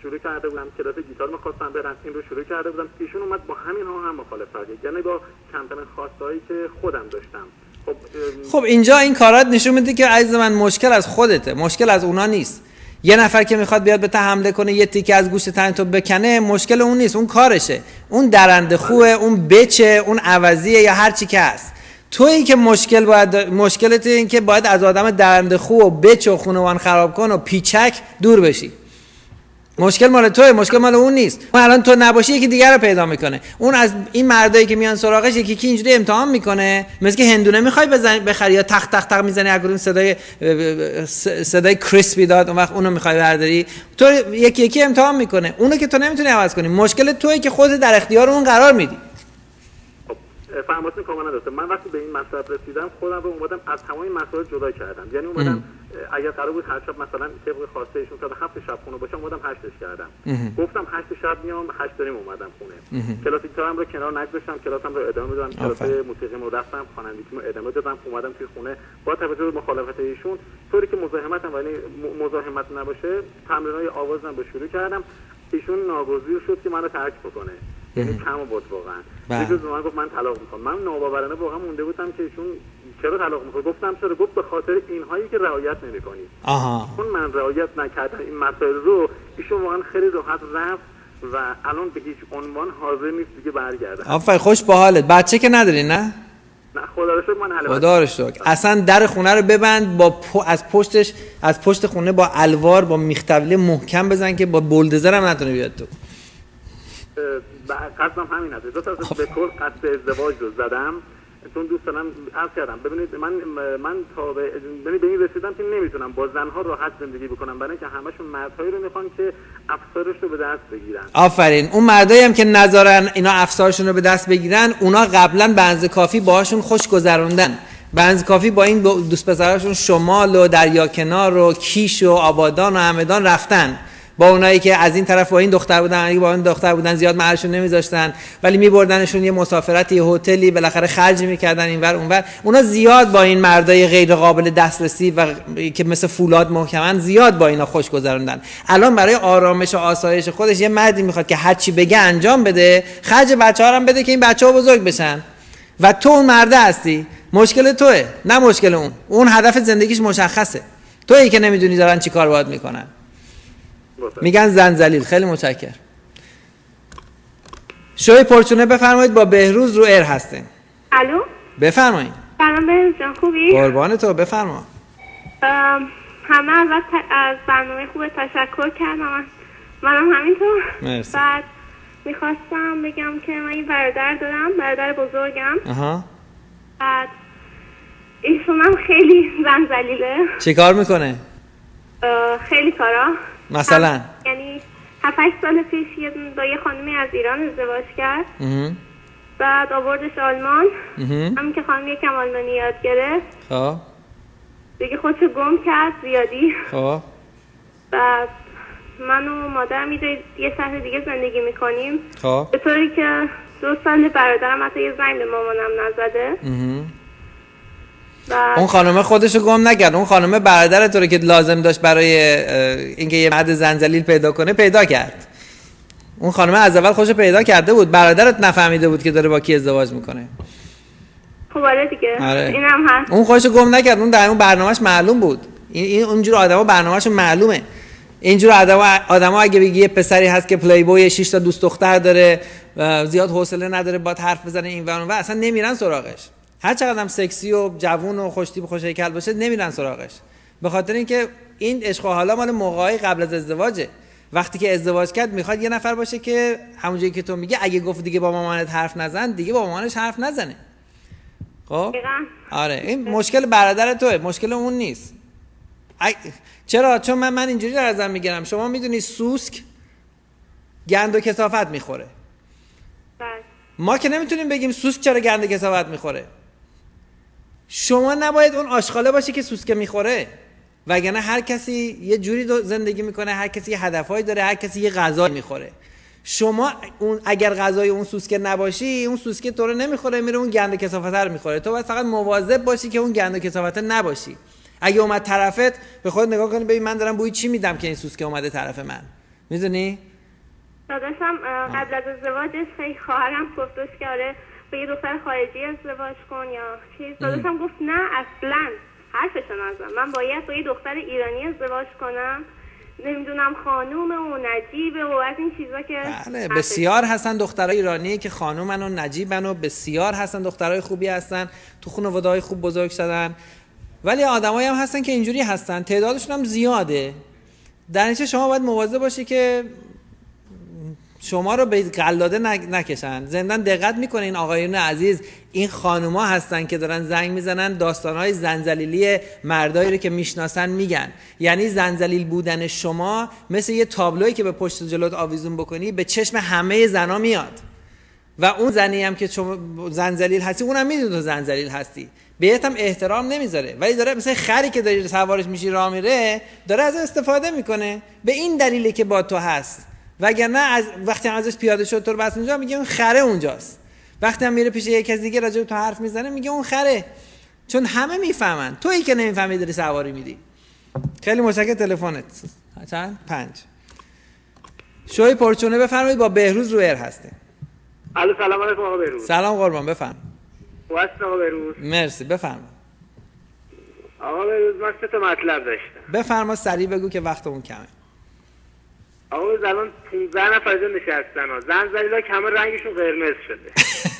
S19: شروع کرده بودم کلاس گیتار می‌خواستم برم، این رو شروع کرده بودم. ایشون اومد با همین هم مخالفت کرد، یعنی با کمترین خواستهایی که خودم داشتم.
S3: خب اینجا این کارات نشون میده که عزیز من مشکل از خودته، مشکل از اونا نیست. یه نفر که میخواد بیاد به تو حمله کنه یه تیکه از گوشت تن تو بکنه، مشکل اون نیست، اون کارشه، اون درنده خوه، اون بچه، اون عوضیه یا هر چی که هست. تویی که مشکلت این که باید از آدم درنده خو و بچ و خونوان خراب کن و پیچک دور بشی. مشکل مال توئه، مشکل مال اون نیست. اون الان تو نباشی یکی دیگر رو پیدا میکنه. اون از این مردایی که میان سراغش یکی که اینجوری امتحان میکنه، مثل که هندونه میخوای بخری یا تق تق تق میزنی اگرون صدای کریسپی داد، اون وقت اونو میخوای برداری. تو یکی یکی امتحان میکنه، اونو که تو نمیتونی عوض کنی. مشکل توئه که خودت در اختیار اون قرار میدی.
S19: فهمتون کاملا درسته. من وقتی به این مطلب رسیدم خودم رو اومدم از تمام مسائل جدا کردم. یعنی اومدم اگر قرار بود هر شب مثلا طبق خواسته ایشون تا 7 شب خونه باشم، اومدم 8ش کردم. گفتم 8 شب میام 8 داریم اومدم خونه. کلاس گیتارم رو کنار نگذاشتم، کلاسم رو ادامه دادم، کلاس موسیقیمو رفتم، خوانندگیمو ادامه دادم، اومدم توی خونه با توجه به مخالفت ایشون طوری که مزاحمتم یعنی مزاحمت نباشه تمرینای آوازم رو شروع کردم. ایشون ناگزیر شد که منو ترک بکنه. یعنی کم بود واقعا. یه روز من گفت من طلاق میخوام. من ناباورانه واقعا مونده بودم که ایشون چرا طلاق میخواد. گفتم چرا؟ گفت به خاطر اینهایی که رعایت نمیکنی. چون من رعایت نکردم این مسائل رو، ایشون واقعا خیلی راحت رفت و الان به هیچ عنوان حاضر نیست دیگه برگرده.
S3: آفرین، خوش به حالت. بچه که نداری نه؟
S19: نه خدا رو شکر من حل.
S3: خدا رو شکر. اصلا در خونه رو ببند، با از پشت خونه با الوار با میخ محکم بزن که با بولدوزر هم نتونه بیاد تو.
S19: قصدم همین هست. دو تا به کل قصد ازدواج رو زدم چون دوست دارم عرض کردم. ببینید من تا به این رسیدم که نمیتونم با زنها راحت زندگی بکنم، برای اینکه همشون مردهایی رو میخوان که افسارش رو به دست بگیرن.
S3: آفرین. اون مردایی هم که نذارن اینا افسارشون رو به دست بگیرن، اونا قبلا به اندازه کافی باهاشون خوش گذروندن. به اندازه کافی با این دوست پسراشون شمال و دریاکنار و کیش و آبادان و همدان رفتن. با اونایی که از این طرف با این دختر بودن، اگه با اون دختر بودن زیاد مهرشون نمیذاشتن، ولی میبردنشون یه مسافرتی، یه هتلی، بالاخره خرج میکردن اینور اونور. اونا زیاد با این مردای غیر قابل دسترسی و که مثل فولاد محکمن زیاد با اینا خوش گذروندن. الان برای آرامش و آسایش خودش یه مردی میخواد که هر چی بگه انجام بده، خرج بچه‌ها هم بده که این بچه‌ها بزرگ بشن. و تو اون مرده هستی. مشکل توئه، نه مشکل اون. اون هدف زندگیش مشخصه. تویی که نمیدونی دارن چیکار باهات میکنن. میگن زنزلیل. خیلی متشکرم. شوی پرچونه بفرمایید، با بهروز رو ایر هستین.
S8: الو
S3: بفرمایید.
S8: سلام بهروز جان، خوبی؟
S3: قربان تو، بفرما.
S8: همه از برنامه خوب تشکر کردم. منم همینطور.
S3: مرسی.
S8: بعد میخواستم بگم که من این برادر دارم، برادر بزرگم. بعد ایشونم خیلی زنزلیله.
S3: چی کار میکنه؟
S8: خیلی کارا.
S3: مثلا
S8: یعنی 7-8 سال پیش با یه خانمی از ایران ازدواج کرد. بعد آوردش آلمان. همین که خانم یکم آلمانی یاد گرفت.
S3: خب
S8: دیگه خودشو گم کرد زیادی.
S3: خب
S8: بعد من و مادرم یه شهر دیگه زندگی میکنیم.
S3: خب
S8: به طوری که 2 سال برادرم حتی یه زنگ به مامانم نزده.
S3: اون خانمه خودشو گم نکرد. اون خانمه برادر تو رو که لازم داشت برای اینکه یه مرد زنجلیل پیدا کنه پیدا کرد. اون خانمه از اول خودشو پیدا کرده بود، برادرت نفهمیده بود که داره با کی ازدواج میکنه.
S8: خب آره دیگه. اینم هست.
S3: اون خودشو گم نکرد. اون در اون برنامه‌اش معلوم بود. این اونجور آدما برنامه‌شون معلومه. اینجور آدما اگه بگی یه پسری هست که پلی بوی 6 تا دوست دختر داره، زیاد حوصله نداره با حرف بزنه این و اون و اصلا نمیرن سراغش. هر چقدر هم سکسی و جوون و خوشتیپ و خوش‌هیکل باشه نمیرن سراغش. به خاطر اینکه این عشق و حالا مال موقعی قبل از ازدواجه. وقتی که ازدواج کرد میخواد یه نفر باشه که همونجوری که تو میگه اگه گفت دیگه با مامانت حرف نزن، دیگه با مامانش حرف نزنه. خب آره، این مشکل برادر توئه، مشکل اون نیست. چرا؟ چون من اینجوری در ازم میگیرم. شما میدونی سوسک گند و کثافت میخوره. ما که نمیتونیم بگیم سوسک چرا گند و کثافت میخوره. شما نباید اون آشغاله باشی که سوسکه میخوره، وگرنه هر کسی یه جوری زندگی میکنه، هر کسی یه هدفهایی داره، هر کسی یه غذا میخوره. شما اون اگر غذای اون سوسکه نباشی، اون سوسکه تو رو نمیخوره، میره اون گند و کثافت رو میخوره. تو باید فقط مواظب باشی که اون گند و کثافت نباشی. اگه اومد طرفت، به خود نگاه کنی ببین من دارم بوی چی میدم که این سوسکه اومده طرف من. میدونی؟
S8: داداشم قبل از ازدواجش خیلی خواهرم گفتش که آره با یه دختر خارجی ازدواج کن یا چیز. داداشم گفت نه اصلا حرفشو نزن، من باید با یه دختر ایرانی ازدواج کنم، نمیدونم خانومه و نجیبه و از این چیزا که
S3: بله بسیار هستن دخترای ایرانی که خانومن و نجیبن و بسیار هستن دخترای خوبی هستن تو خانواده‌های خوب بزرگ شدن، ولی آدمایی هم هستن که اینجوری هستن، تعدادشون هم زیاده. در نتیجه شما باید مواظب باشی که شما رو به قلاده نکشن. زندان دقت میکنه این آقایون عزیز، این خانوما هستن که دارن زنگ میزنن داستانهای زنجلیلی مردایی رو که میشناسن میگن. یعنی زنجلیل بودن شما مثل یه تابلویی که به پشت جلوت آویزون بکنی به چشم همه زنا میاد و اون زنی هم که شما زنجلیل هستی اونم میدونه تو زنجلیل هستی، بهت هم احترام نمیذاره، ولی داره مثل خری که داری سوارش میشی راه میره داره از استفاده میکنه. به این دلیلی که با تو هست، وگرنه از وقتی ازش پیاده شد تو رو بس اونجا میگه اون خره اونجاست. وقتی هم میره پیش یک کس دیگه راجع به تو حرف میزنه میگه اون خره، چون همه میفهمن، تویی که نمیفهمی داری سواری میدی. خیلی متشکرم تلفنت. چند؟ 5. شوی پرچونه بفرمایید، با بهروز رو ایر هسته.
S19: الو سلام علیکم آقا بهروز.
S3: سلام قربان، بفرم.
S19: واسه آقا بهروز.
S3: مرسی، بفرما.
S19: آقا بهروز من 3 تا مطلب داشتم.
S3: بفرما سریع بگو که وقتمون کمه.
S19: آقا بهروز الان 15 نفر اینجا نشستن ها، زنجلیلا که همه رنگشون قرمز شده.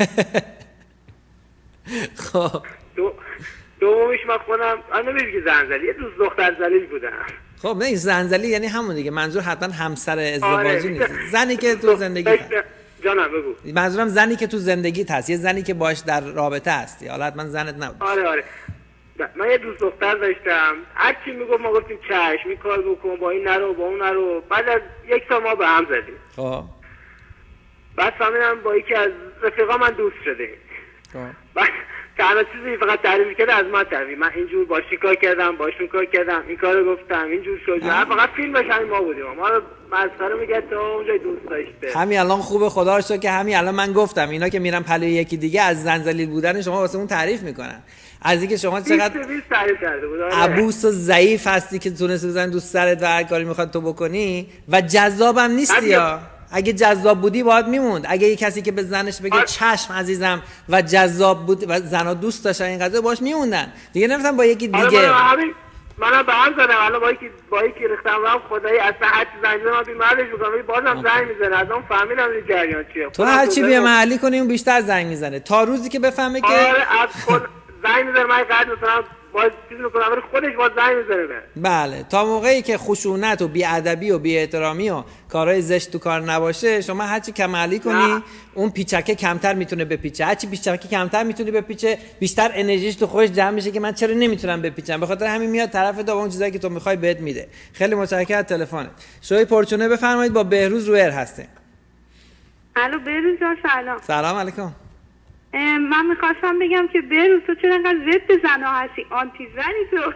S3: خب
S19: دومیش من خودم نمیدونم که زنجلیل یه دوست دختر ذلیل بودم.
S3: خب نه این زنجلیل یعنی همون دیگه، منظور حتما همسر ازدواجی نیست، زنی که تو زندگی هست.
S19: جانم بگو.
S3: منظورم زنی که تو زندگیت هست، یه زنی که باش در رابطه هستی، حالا حتما زنت نبود.
S19: آره من یه دوست دختر داشتم، هر چی میگفت ما گفتیم چشم، این کار بکن، با این نرو با اون نرو. بعد از 1 سال ما به هم زدیم.
S3: خب
S19: بعد فهمیدم با یکی از رفیقا من دوست شده.
S3: خب
S19: بعد تنها چیزی فقط تعریف می‌کرد از من تعریف، من اینجور باش کار کردم، باشون کار کردم، این کارو گفتم، اینجور شد. نه فقط فیلمش همین ما بودیم، ما رو مسخره می‌کرد تو اونجا دوست داشته.
S3: همین الان خوبه خدا رو شکر که همین الان من گفتم اینا که میرن پلوی یکی دیگه از زنجلیل بودن شما واسه اون تعریف میکنن، از اینکه شما چقدر عبوس و ضعیف هستی که تونستی بزنی دوست سرت و هر کاری میخواد تو بکنی و جذابم نیستی. یا اگه جذاب بودی باید میموند. اگه یه کسی که به زنش بگه چشم عزیزم و جذاب بود و زنا دوست داشتن این قضیه باش میموندن دیگه، نمیتونن با یکی دیگه.
S19: منم به هم زدم الان با یکی ریختم و خدایی اصلا هر چی زنگ زدم بیمارش میکنم بازم زنگ میزنه، از اون فهمیدم این جریان چیه.
S3: تو هر چی بیا محلی کنی اون بیشتر زنگ میزنه تا روزی که بفهمه که
S19: از خود زنگ میزنه. من قاعد مثلا باز چیز میکنم ولی خودش باز زنگ میزنه.
S3: بله تا موقعی که خشونت و بی‌ادبی و بی‌احترامی و کارهای زشت تو کار نباشه شما هر چی کمالی کنی اون پیچکه کمتر میتونه بپیچه. هر چی پیچکه کمتر میتونی بپیچه بیشتر انرژیش تو خودش جمع میشه که من چرا نمیتونم بپیچم، به خاطر همین میاد طرف دو اون چیزایی که تو میخوای بهت میده. خیلی متشکرم از تلفنت. شوی پرچونه بفرمایید، با بهروز رو ایر هسته.
S2: الو بهروز جان سلام.
S3: سلام علیکم.
S2: من میخواستم بگم که بهروز تو چرا انقدر ضد زن‌ها هستی، آنتی زنی تو.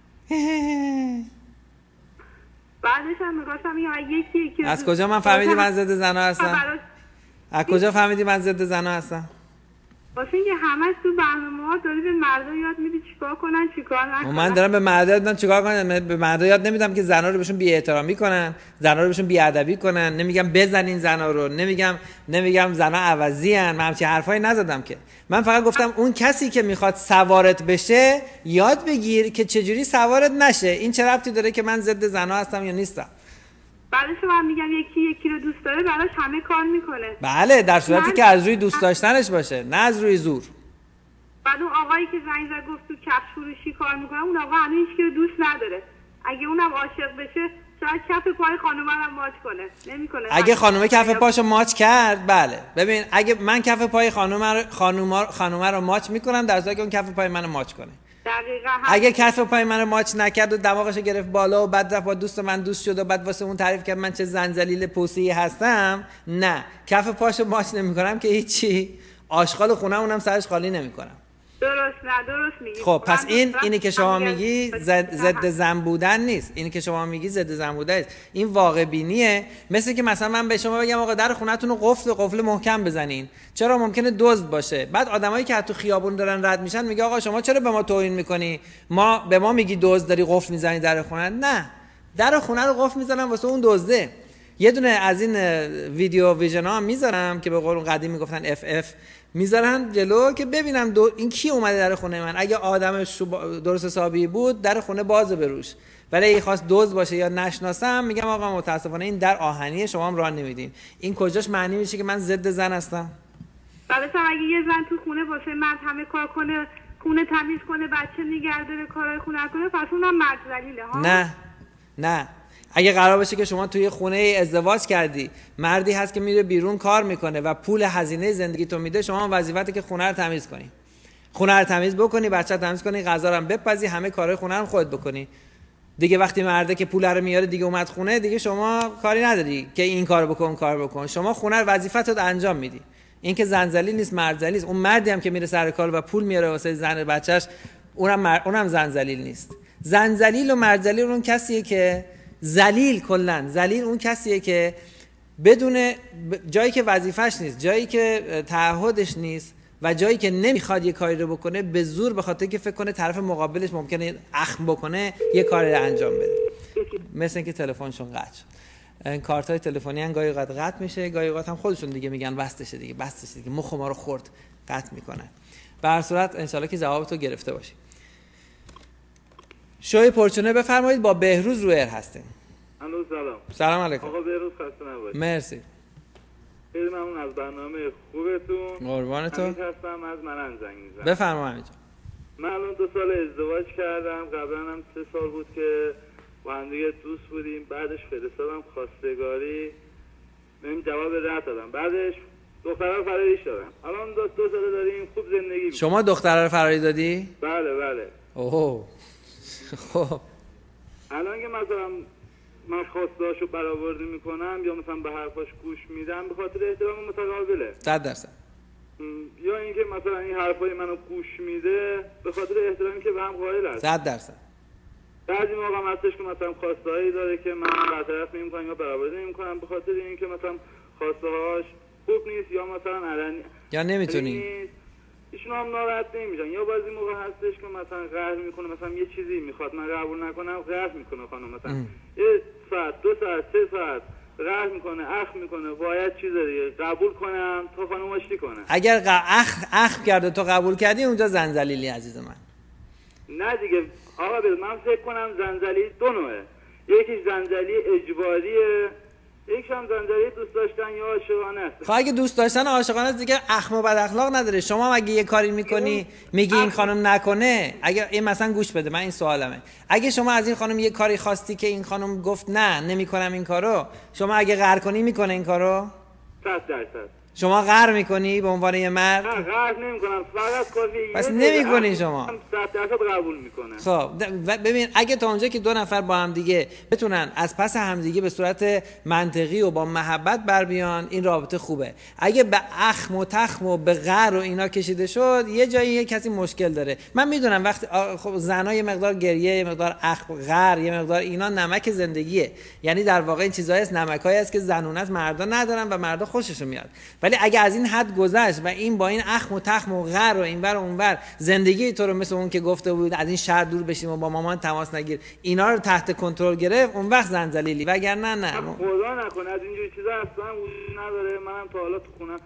S2: بعدش هم میخواستم یکی
S3: از کجا من فهمیدی من ضد زن‌ها هستم؟ از کجا فهمیدی من ضد زن‌ها هستم؟
S2: واسه اینکه همش تو برنامه‌ها داری به مردا یاد میدی چیکار کنن چیکار نکنن.
S3: من دارم به مردا یاد میدم چیکار کنن، به مردا یاد نمیدم که زنا رو بهشون بی‌احترامی کنن، زنا رو بهشون بی‌ادبی کنن، نمیگم بزنین زنا رو، نمیگم زنا عوضی ان، من همچین حرفایی نزدم که. من فقط گفتم اون کسی که میخواد سوارت بشه یاد بگیر که چجوری سوارت نشه. این چه ربطی داره که من ضد زنا هستم یا نیستم؟
S2: بعدش من میگم یکی رو دوست داره براش همه کار میکنه.
S3: بله در صورتی که از روی دوست داشتنش باشه نه از روی زور.
S2: بعد اون آقایی که زنگ زد گفت تو کفش فروشی کار میکنه، اون آقا هنوز هیچ کی رو دوست نداره. اگه اونم عاشق بشه شاید کف پای خانومه رو ماچ کنه. نمیکنه.
S3: اگه خانومه کف پاشو ماچ کرد بله. ببین اگه من کف پای خانومه رو ماچ میکنم در صورتی که اون کف پای منو ماچ کنه.
S2: دقیقاً.
S3: اگه کف پای منو ماچ نکرد و دماغشو گرفت بالا و بعد رفت با دوست من دوست شد و بعد واسه اون تعریف کرد من چه زنجلیل پوسی هستم، نه کف پاشو ماچ نمیکنم که هیچی، آشغال خونه اونم سرش خالی نمیکنم.
S2: درست میگی.
S3: خب پس اینی که شما میگی ضد زن بودن نیست، اینی که شما میگی ضد زن بودن است، این واقع بینیه. مثل که مثلا من به شما بگم آقا در خونه‌تون رو قفل محکم بزنین، چرا ممکنه دزد باشه. بعد آدمایی که تو خیابون دارن رد میشن میگه آقا شما چرا به ما توهین میکنی، به ما میگی دزد داری قفل میزنی در خونه. نه در خونه رو قفل میزنن واسه اون دزده. یه دونه از این ویدیو ویژن ها میذارم که به قول قدیم میگفتن اف اف، میذارن جلو که ببینم این کی اومده در خونه من. اگه آدم درست حسابی بود در خونه بازه بروش، ولی اگه خواست دزد باشه یا نشناسم میگم آقا متاسفانه این در آهنیه، شما هم راه نمیدین. این کجاش معنی میشه که من ضد زن هستم؟
S2: بعدش اگه یه زن تو خونه باشه، مرد همه کار کنه، خونه تمیز کنه، بچه نگه داره، کارهای خونه کنه، پس اونم مرد ذلیله ها؟ نه. اگه قرار باشه که شما توی خونه ازدواج کردی، مردی هست که میره بیرون کار میکنه و پول هزینه زندگی تو میده، شما وظیفته که خونه رو تمیز کنی، خونه رو تمیز بکنی، بچه رو تمیز کنی، غذا رو هم بپزی، همه کارهای خونه رو خودت بکنی دیگه. وقتی مرده که پول رو میاره دیگه اومد خونه، دیگه شما کاری نداری که این کارو بکن اون کارو بکن، شما خونه رو وظیفت رو انجام میدی. این که زن ذلیل نیست، مرد ذلیل است. اون مردی هم که میره سر کار و پول میاره واسه زن بچه‌ش، اونم زن ذلیل نیست. زن ذلیل و مرد ذلیل اون کسیه که ذلیل، کلا ذلیل اون کسیه که بدون جایی که وظیفش نیست، جایی که تعهدش نیست و جایی که نمیخواد یه کاری رو بکنه، به زور به خاطر که فکر کنه طرف مقابلش ممکنه اخم بکنه یه کاری رو انجام بده. مثل اینکه تلفنشون قطع شد. این کارت‌های تلفنی هم گاهی اوقات قطع میشه، گاهی اوقات هم خودشون دیگه میگن بسته دیگه مخ ما رو خورد، قطع میکنن. به هر صورت انشالله که جوابتو گرفته باشی. شوی پرچونه بفرمایید، با بهروز رو ایر هستیم.
S20: الو سلام.
S3: سلام علیکم.
S20: آقا بهروز خسته نباشید.
S3: مرسی.
S20: خیلی ممنون از برنامه خوبتون.
S3: قربانتون.
S20: حمید هستم از ملند زنگ میزنم.
S3: بفرمایید حمید جان.
S20: من الان 2 سال ازدواج کردم، قبلا هم 3 سال بود که با هم دیگه دوست بودیم، بعدش فرستادم خواستگاری، بهم جواب رد دادم، بعدش دخترها رو فراری دادم. الان 2 سال داریم خوب زندگی می‌کنیم.
S3: شما دخترها رو فراری دادی؟
S20: بله.
S3: اوه. خب
S20: الان که مثلا من خواستهاشو برآورده میکنم یا مثلا به حرفاش گوش میدم به خاطر احترام متقابله
S3: 100%.
S20: یا اینکه مثلا این حرفای منو گوش میده به خاطر احترامی که به هم قائل است
S3: 100%.
S20: بعضی موقع هم هستش که مثلا خواستهایی داره که من برطرف نمیکنم یا برآورده نمیکنم به خاطر اینکه مثلا خواستهاش خوب نیست یا مثلا علنی
S3: یا نمیتونی.
S20: ایشون هم ناراحت نمیشن، یا بعضی موقع هستش که مثلا قهر میکنه، مثلا یه چیزی میخواد من قبول نکنم قهر میکنه خانم، مثلا 1 ساعت 2 ساعت 3 ساعت قهر میکنه، اخم میکنه، باید چیز دیگه قبول کنم تا خانم آشتی کنه.
S3: اگر اخم کرده تو قبول کردی اونجا زنجلیلی عزیز من.
S20: نه دیگه آقا من فکر کنم زنجلی 2 نوعه، یکیش زنجلی اجباریه، یکیش هم زنجلی دوست داشتن یا عاشقانه است.
S3: خب اگه دوست داشتن عاشقانه است دیگه اخم و بد اخلاق نداره. شما اگه یه کاری میکنی میگی این خانم نکنه، اگه این مثلا گوش بده من این سوالمه، اگه شما از این خانم یه کاری خواستی که این خانم گفت نه نمیکنم این کارو، شما اگه قهر کنی میکنه این کارو؟
S20: 100%.
S3: شما قهر میکنی به عنوان یه مرد؟
S20: نه قهر نمیکنم، فقط کافی
S3: پس نمیکنی شما.
S20: 100% قبول میکنه.
S3: خب ببین اگه تا اونجا که 2 نفر با هم دیگه بتونن از پس هم دیگه به صورت منطقی و با محبت بر بیان، این رابطه خوبه. اگه به اخم و تخم و به قهر و اینا کشیده شد، یه جایی یه کسی مشکل داره. من میدونم وقتی خب زنا یه مقدار گریه، یه مقدار اخم، قهر، یه مقدار اینا نمک زندگیه. یعنی در واقع این چیزایی است، نمکایی است که زنونه است مردا ندارن و مردا خوششون میاد. ولی اگه از این حد گذشت و این با این اخم و تخم و غر و اینور و اونور زندگی تو رو مثل اون که گفته بود از این شهر دور بشیم و با مامان تماس نگیر، اینا رو تحت کنترل گرفت، اون وقت زنجلیلی. وگرنه نه
S20: خدا نکنه از اینجور چیزا اصلا وجود نداره. منم تا حالا تو خونه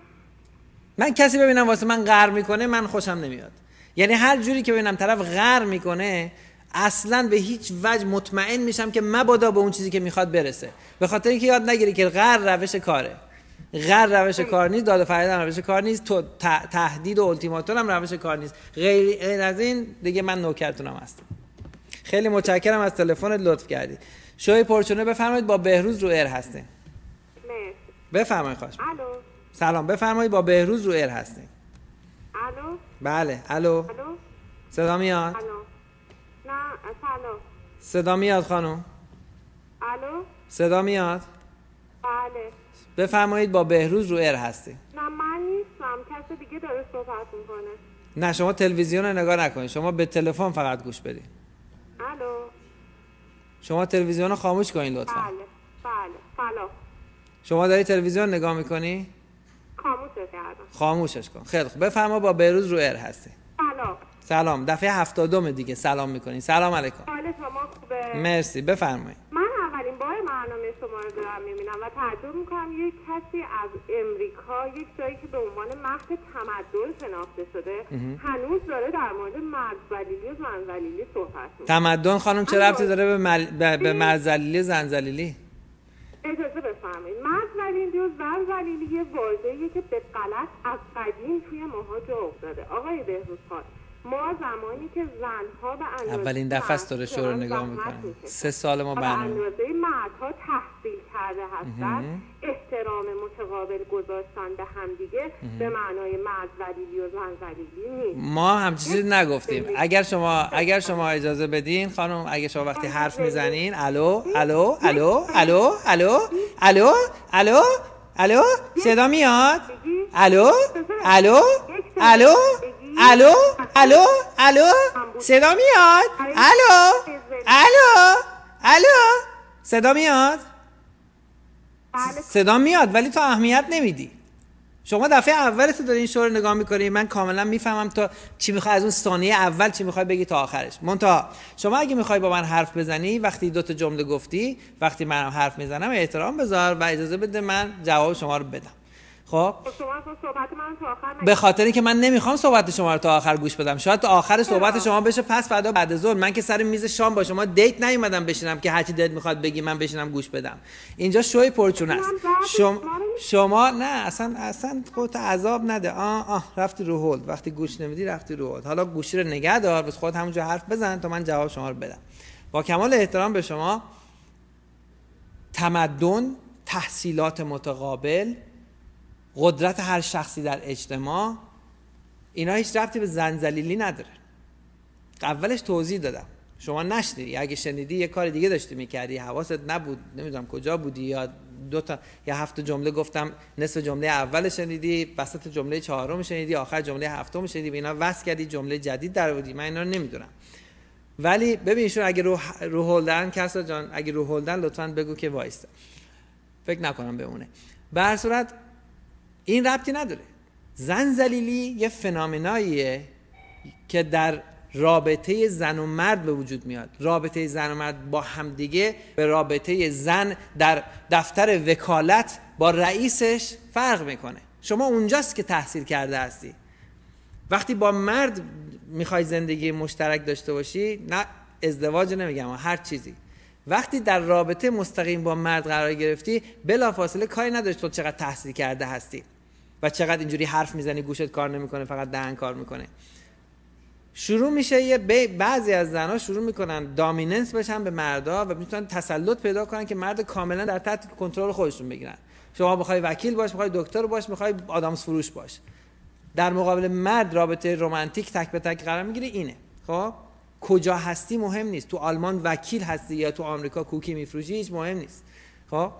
S3: من کسی ببینم واسه من غر میکنه من خوشم نمیاد. یعنی هر جوری که ببینم طرف غر میکنه اصلا به هیچ وجه مطمئن میشم که مبادا به اون چیزی که میخواد برسه، به خاطر اینکه یاد نگیری که غر روش کاره. غر روش کار نیست، داد و فریاد هم روش کار نیست، تو تهدید و التیماتوم هم روش کار نیست. غیر از این دیگه من نوکرتونم هستم. خیلی متشکرم از تلفنت، لطف کردی. شوی پرچونه بفرمایید، با بهروز رو ایر هستین. بفرمایید خواهش.
S2: الو.
S3: سلام، بفرمایید با بهروز رو ایر هستین.
S2: الو.
S3: بله الو. صدا میاد؟
S2: الو. نه سلام.
S3: صدا میاد خانم؟
S2: الو.
S3: صدا میاد؟
S2: بله.
S3: بفرمایید با بهروز رو ایر هستی.
S2: نه من نیستم، کسی دیگه داره صحبت میکنه.
S3: نه شما تلویزیون رو نگاه نکنید، شما به تلفن فقط گوش بدید.
S2: الو.
S3: شما تلویزیون رو خاموش کنید لطفا.
S2: بله سلام.
S3: شما داری تلویزیون نگاه میکنی؟
S2: خاموشش کردم.
S3: خاموشش کن. خیلی خوب، بفرما با بهروز رو ایر هستی.
S2: سلام.
S3: دفعه 70 دیگه سلام میکنین. سلام علیکم.
S2: حال شما خوبه؟
S3: مرسی، بفرمایید.
S2: من اولین بار برنامه شما رو دارم میبینم و
S8: تعجب میکنم یک کسی از امریکا، یک جایی که به عنوان مهد تمدن شناخته شده، هنوز داره در مورد مرد ذلیلی و زن ذلیلی صحبت میکنه.
S3: تمدن خانم چه ربطی داره به مرد ذلیلی زن ذلیلی؟
S8: اجازه بفرمایید. مرد ذلیلی و زن ذلیلی یه واژه‌ایه که به غلط از قدیم توی ماها جا افتاده. آقای بهروز خان، ما زمانی که زنها به اندازه
S3: اولین دفعه است داره شو رو نگاه میکنم. 3 سال ما برنامه
S8: به اندازه مردها تحصیل کرده هستن، احترام متقابل گذاشتن به همدیگه به معنای مرد ذلیلی و زن ذلیلی نیست.
S3: ما هم چیزی نگفتیم. اگر شما اجازه بدین خانم، اگه شما وقتی حرف میزنین الو الو الو الو الو الو الو الو صدا میاد؟ الو الو الو الو الو الو صدا میاد؟ الو الو الو صدا میاد؟ صدا میاد ولی تو اهمیت نمیدی. شما دفعه اول تو داری این شو رو نگاه میکنی، من کاملا میفهمم تو چی میخوای از اون ثانیه اول چی میخوای بگی تا آخرش. منتها شما اگه میخوای با من حرف بزنی، وقتی 2 تا جمله گفتی، وقتی منم حرف میزنم احترام بذار و اجازه بده من جواب شما رو بدم. خب
S8: شما صحبت من تا آخر
S3: به خاطر اینکه من نمیخوام صحبت شما رو تا آخر گوش بدم. شاید تا آخر صحبت شما بشه پس فردا بعد ظهر. من که سر میز شام با شما دیت نیومدم بشینم که هرچی دلت میخواد بگی من بشینم گوش بدم. اینجا شوی پرچونه است. شما نه اصلا خودت عذاب نده. رفتی رو هولد. وقتی گوش نمیدی رفتی رو هولد. حالا گوشی رو نگه دار، بس خودت همونجا حرف بزن تا من جواب شما رو بدم. با کمال احترام به شما، تمدن، تحصیلات متقابل، قدرت هر شخصی در اجتماع، اینا هیچ ربطی به زن ذلیلی نداره. اولش توضیح دادم، شما نشنیدی. اگه شنیدی یه کار دیگه داشتی میکردی، حواست نبود، نمیدونم کجا بودی، یا 2 تا یا 7 جمله گفتم، نصف جمله اول شنیدی، وسط جمله 4م شنیدی، آخر جمله 7م شنیدی، به اینا وصل کردی جمله جدید در آوردی. من اینا رو نمیدونم. ولی ببینشون اگه رو هولدن، کسرا جان اگه رو هولدن لطفاً بگو که وایسته. فکر نکنم بمونه. به هر صورت این ربطی نداره. زن ذلیلی یه فنومناییه که در رابطه زن و مرد به وجود میاد. رابطه زن و مرد با همدیگه به رابطه زن در دفتر وکالت با رئیسش فرق میکنه. شما اونجاست که تحصیل کرده هستی. وقتی با مرد میخوای زندگی مشترک داشته باشی، نه ازدواج نمیگم، هر چیزی، وقتی در رابطه مستقیم با مرد قرار گرفتی، بلافاصله کاری نداشت تو چقدر تحصیل کرده هستی و چقدر اینجوری حرف میزنی گوشت کار نمیکنه، فقط دهن کار میکنه. شروع میشه یه بعضی از زنها شروع میکنن دامیننس بشن به مردا و میتونن تسلط پیدا کنن که مرد کاملا در تحت کنترل خودشون بگیرن. شما بخوای وکیل باش، بخوای دکتر باش، بخوای آدامس فروش باش، در مقابل مرد رابطه رمانتیک تک به تک قرار میگیره. اینه. خب کجا هستی مهم نیست. تو آلمان وکیل هستی یا تو آمریکا کوکی میفروشی هیچ مهم نیست. خب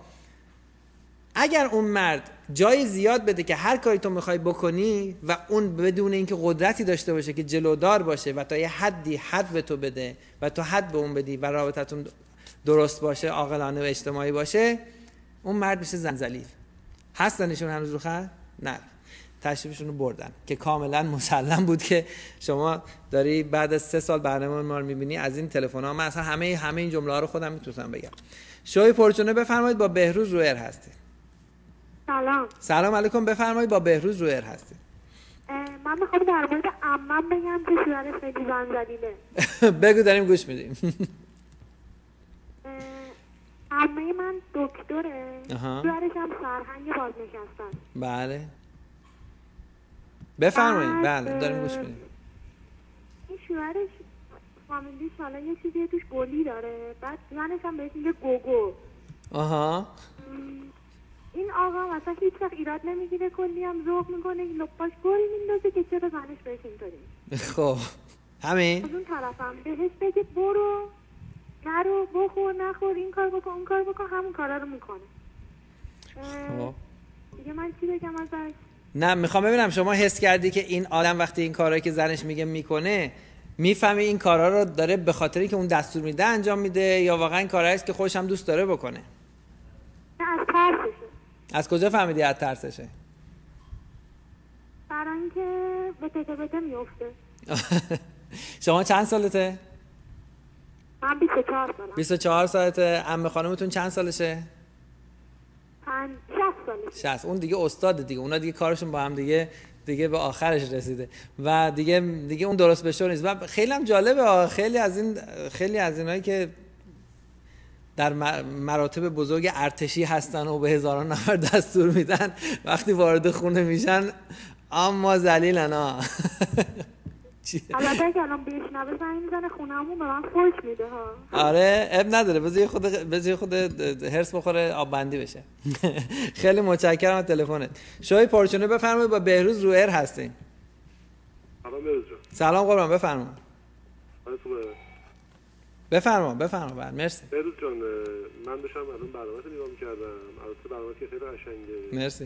S3: اگر اون مرد جای زیاد بده که هر کاری تو میخوای بکنی و اون بدون اینکه قدرتی داشته باشه که جلودار باشه و تا یه حدی حد به تو بده و تو حد به اون بدی و رابطتون درست باشه، عاقلانه و اجتماعی باشه، اون مرد میشه زن ذلیل. هستنشون هنوز رو خط؟ نه، تشریفشون رو بردن که کاملا مسلم بود که شما داری بعد از 3 سال برنامه ما رو میبینی. از این تلفن‌ها من اصلا همه این جمله ها رو خودم میتونم بگم. شوی پرچونه بفرمایید، با بهروز رو ایر هستید. سلام علیکم، بفرمایید، با بهروز رو ایر هستید.
S8: من میخوام در مورد عمم بگم که شوهرش خیلی زن ذلیله.
S3: بگو، داریم گوش میدیم.
S8: عمه من دکتره، شوهرش هم سرهنگ بازنشسته‌ست.
S3: بله بفرمایید. بله داریم گوش میدیم.
S8: این شوهرش فامیلیش حالا یه چیزی توش گلی داره، بعد زنش هم بهش میگه گوگو. این آقا مثلا هیچ وقت ایراد نمیگیره، کلی هم ذوق میکنه، لپاش گل میندازه که چرا زنش بهش اینطوری.
S3: خب همین
S8: از اون طرفم بهش بگه برو نرو بخور نخور این کار بکن اون کار بکن، همون کارا رو میکنه. دیگه من چی بگم ازش؟
S3: نه میخوام ببینم شما حس کردی که این آدم وقتی این کارهایی که زنش میگه میکنه، میفهمی این کارها رو داره به خاطری که اون دستور میده انجام میده یا واقعا این کارهایی است که خودش هم دوست داره بکنه؟
S8: نه، از ترسشه.
S3: از کجا فهمیدی از ترسشه؟
S8: برای اینکه بته میفته.
S3: شما چند سالته؟
S8: من 24 سالم.
S3: 24 سالته. عمه خانمتون چند سالشه؟
S8: 5 من 60 ساله.
S3: 60. اون دیگه استاد دیگه، اونا دیگه کارشون با هم دیگه به آخرش رسیده و دیگه اون درست بشه نیست. و خیلی هم جالبه، خیلی از اینایی که در مراتب بزرگ ارتشی هستن و به هزاران نفر دستور میدن وقتی وارد خونه میشن اما ذلیلن ها.
S8: البته که الان بشنوه زنگ میزنه خونه‌مون به من فوش میده ها.
S3: آره اب نداره، بذار خود هرس بخوره آب بندی بشه. خیلی متشکرم از تلفنت. شوی پرچونه بفرمایید، با بهروز رو ایر هستین.
S21: سلام بهروز جان.
S3: سلام قربان، بفرمایید.
S21: حالتون
S3: بفرمایید. مرسی.
S21: بهروز جان من داشتم الان برنامه‌ت نگاه می‌کردم. البته برنامه‌ت که خیلی قشنگه.
S3: مرسی.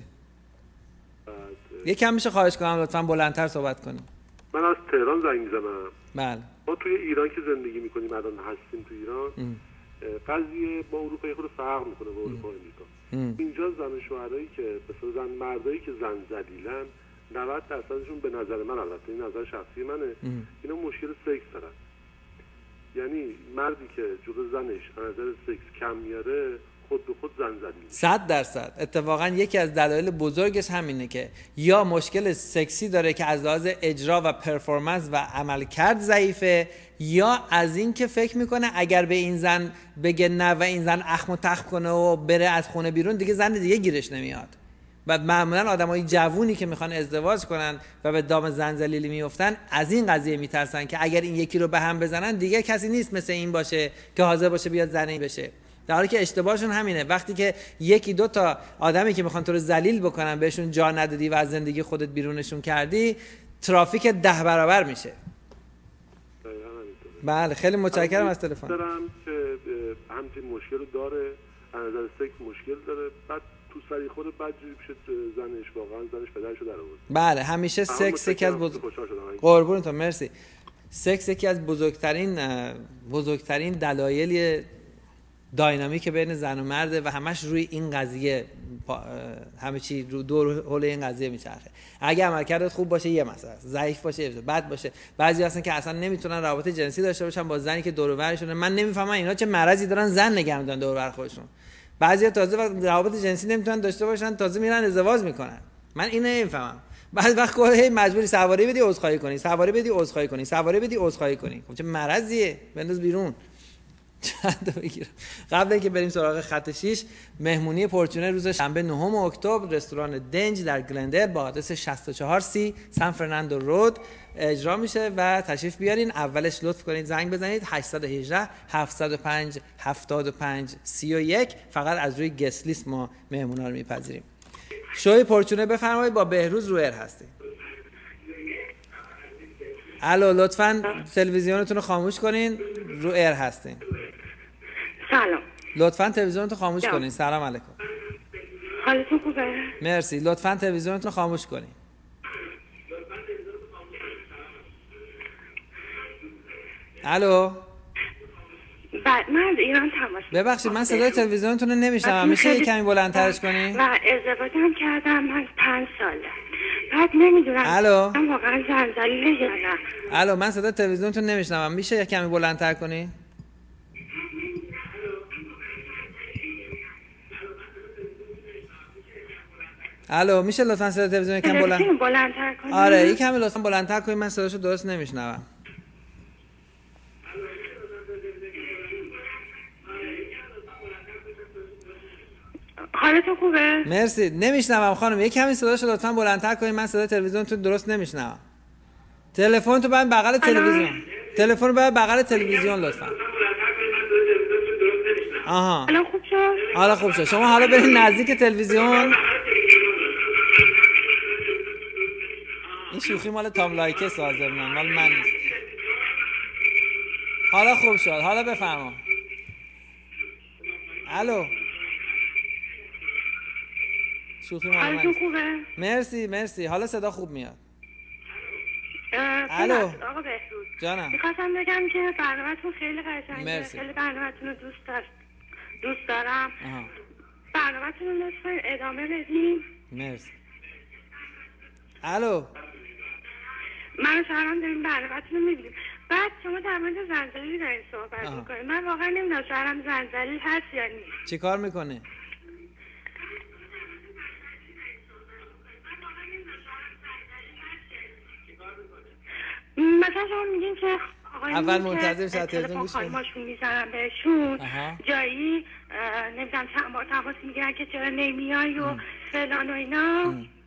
S3: یکم میشه خواهش کنم لطفاً بلندتر صحبت کنیم.
S21: من از تهران زنگ میزنم.
S3: بله.
S21: ما توی ایران که زندگی میکنیم، الان هستیم تو ایران، قضیه با اروپا یه خورده فرق میکنه با اروپا و امریکا. اینجا زن شوهرایی که مثلا مردایی که زن ذلیلن 90%شون به نظر من، البته این نظر شخصی منه، اینا مشکل سکس دارن. یعنی مردی که جلو زنش از نظر سکس کم میاره خود به خود زن ذلیل.
S3: 100%. اتفاقا یکی از دلایل بزرگش همینه که یا مشکل سکسی داره که از لحاظ اجرا و پرفورمنس و عملکرد ضعیفه، یا از این که فکر میکنه اگر به این زن بگه نه و این زن اخم و تخم کنه و بره از خونه بیرون دیگه زن دیگه گیرش نمیاد. بعد معمولا آدمای جوونی که میخوان ازدواج کنن و به دام زن ذلیلی میافتن از این قضیه میترسن که اگر این یکی رو به هم بزنن دیگه کسی نیست مثل این باشه که حاضر باشه بیاد زنی بشه. در حالی که اشتباهشون همینه، وقتی که یکی دو تا آدمی که میخوان تو رو ذلیل بکنن بهشون جا ندادی و از زندگی خودت بیرونشون کردی، ترافیک 10 برابر میشه. بله خیلی متشکرم از تلفن.
S21: دارم که همین مشکل رو داره، از نظر سکس مشکل داره، بعد تو سری خود بعد جوری پیش زنش، واقعا زنش پدرشو در آورد.
S3: بله همیشه سکس یکی از قربونتون مرسی. سکس یکی از بزرگترین دلایل داینامیک بین زن و مرده و همش روی این قضیه، همه چی رو دور حول این قضیه میچرخه. اگه عملکردت خوب باشه یه مسئله است، ضعیف باشه بد باشه. بعضی هستن که اصلا نمیتونن روابط جنسی داشته باشن با زنی که دور و برشونه. من نمیفهمم اینا چه مرضی دارن زن نگه می‌دارن دور و بر خودشون. بعضیا تازه روابط جنسی نمیتونن داشته باشن، تازه میرن ازدواج میکنن. من اینو نمیفهمم. بعد وقت هی مجبوری سواری بدی عذرخواهی کنی، سواری بدی عذرخواهی کنی، سواری بدی عذرخواهی کنی. خب چه مرضیه؟ بنداز بیرون. چند بگیرم. قبل اینکه بریم سراغ خط 6، مهمونی پرچونه روز شنبه 9 اکتبر رستوران دنج در گلندر با آدرس 64C سان فرناندو رود اجرا میشه و تشریف بیارین. اولش لطف کنید زنگ بزنید 818 705 75 31. فقط از روی گست لیست ما مهمونا رو میپذیریم. شوی پرچونه بفرمایید، با بهروز رو ایر هستید. الو لطفاً تلویزیونتون رو خاموش کنین، رو ایر هستین.
S2: سلام.
S3: لطفاً تلویزیونتون رو خاموش کنین. سلام علیکم.
S2: حالتون خوبه؟
S3: مرسی. لطفاً تلویزیونتون رو خاموش کنین. الو.
S2: من از ایران تماس.
S3: ببخشید من صدای تلویزیونتون رو نمیشنوم. میشه یه کمی بلندترش کنین؟
S2: من ازدواجم کردم، من 5 ساله. بعد نمیدونم
S3: الو.
S2: من واقعا زن ذلیله یا نه.
S3: الو من صدای تلویزیونتون نمیشنوم. میشه یه کمی بلندتر کنین؟ الو میشه لطفاً صدای تلویزیون یکم
S2: بلندتر کنین؟
S3: آره یه کمی لطفاً بلندتر کنین، من صداشو درست نمیشنوم.
S2: حالتون خوبه؟
S3: مرسی. نمیشنوم خانم، یه کمی صداشو لطفاً بلندتر کنین، من صدای تلویزیونتون درست نمیشنوم. تلفن تو بریم بغل تلویزیون. تلفن رو بریم بغل تلویزیون لطفاً. آها.
S2: الان خوب شد؟
S3: حالا خوب شد. شما حالا برید نزدیک تلویزیون. این شوخی مال تام لایکه سازه، مال من نیست. حالا خوب شد. حالا بفرما. الو. شوخی مال من نیست. مرسی. حالا صدا خوب میاد.
S2: الو آقا بهروز
S3: جانم،
S2: میخواستم بگم که برنامه‌تون خیلی قشنگه، خیلی برنامه‌تون رو دوست دارم. برنامه‌تون رو لطفاً ادامه بدین.
S3: مرسی. الو
S2: من و شوهرم داریم برنامه‌تون رو می‌بینیم. بعد شما در مورد زن ذلیلی دارین صحبت می‌کنید. من واقعا نمیدونم شوهرم زن ذلیل هست یا نیست.
S3: چی کار میکنه؟
S2: مثلا شما میگین که
S3: اول منتظر شد تلفن گوش کنید
S2: خانماشون میزنن بهشون جایی نمیدونم چند بار تماس میگیرن که چرا نمیای و فلان و اینا.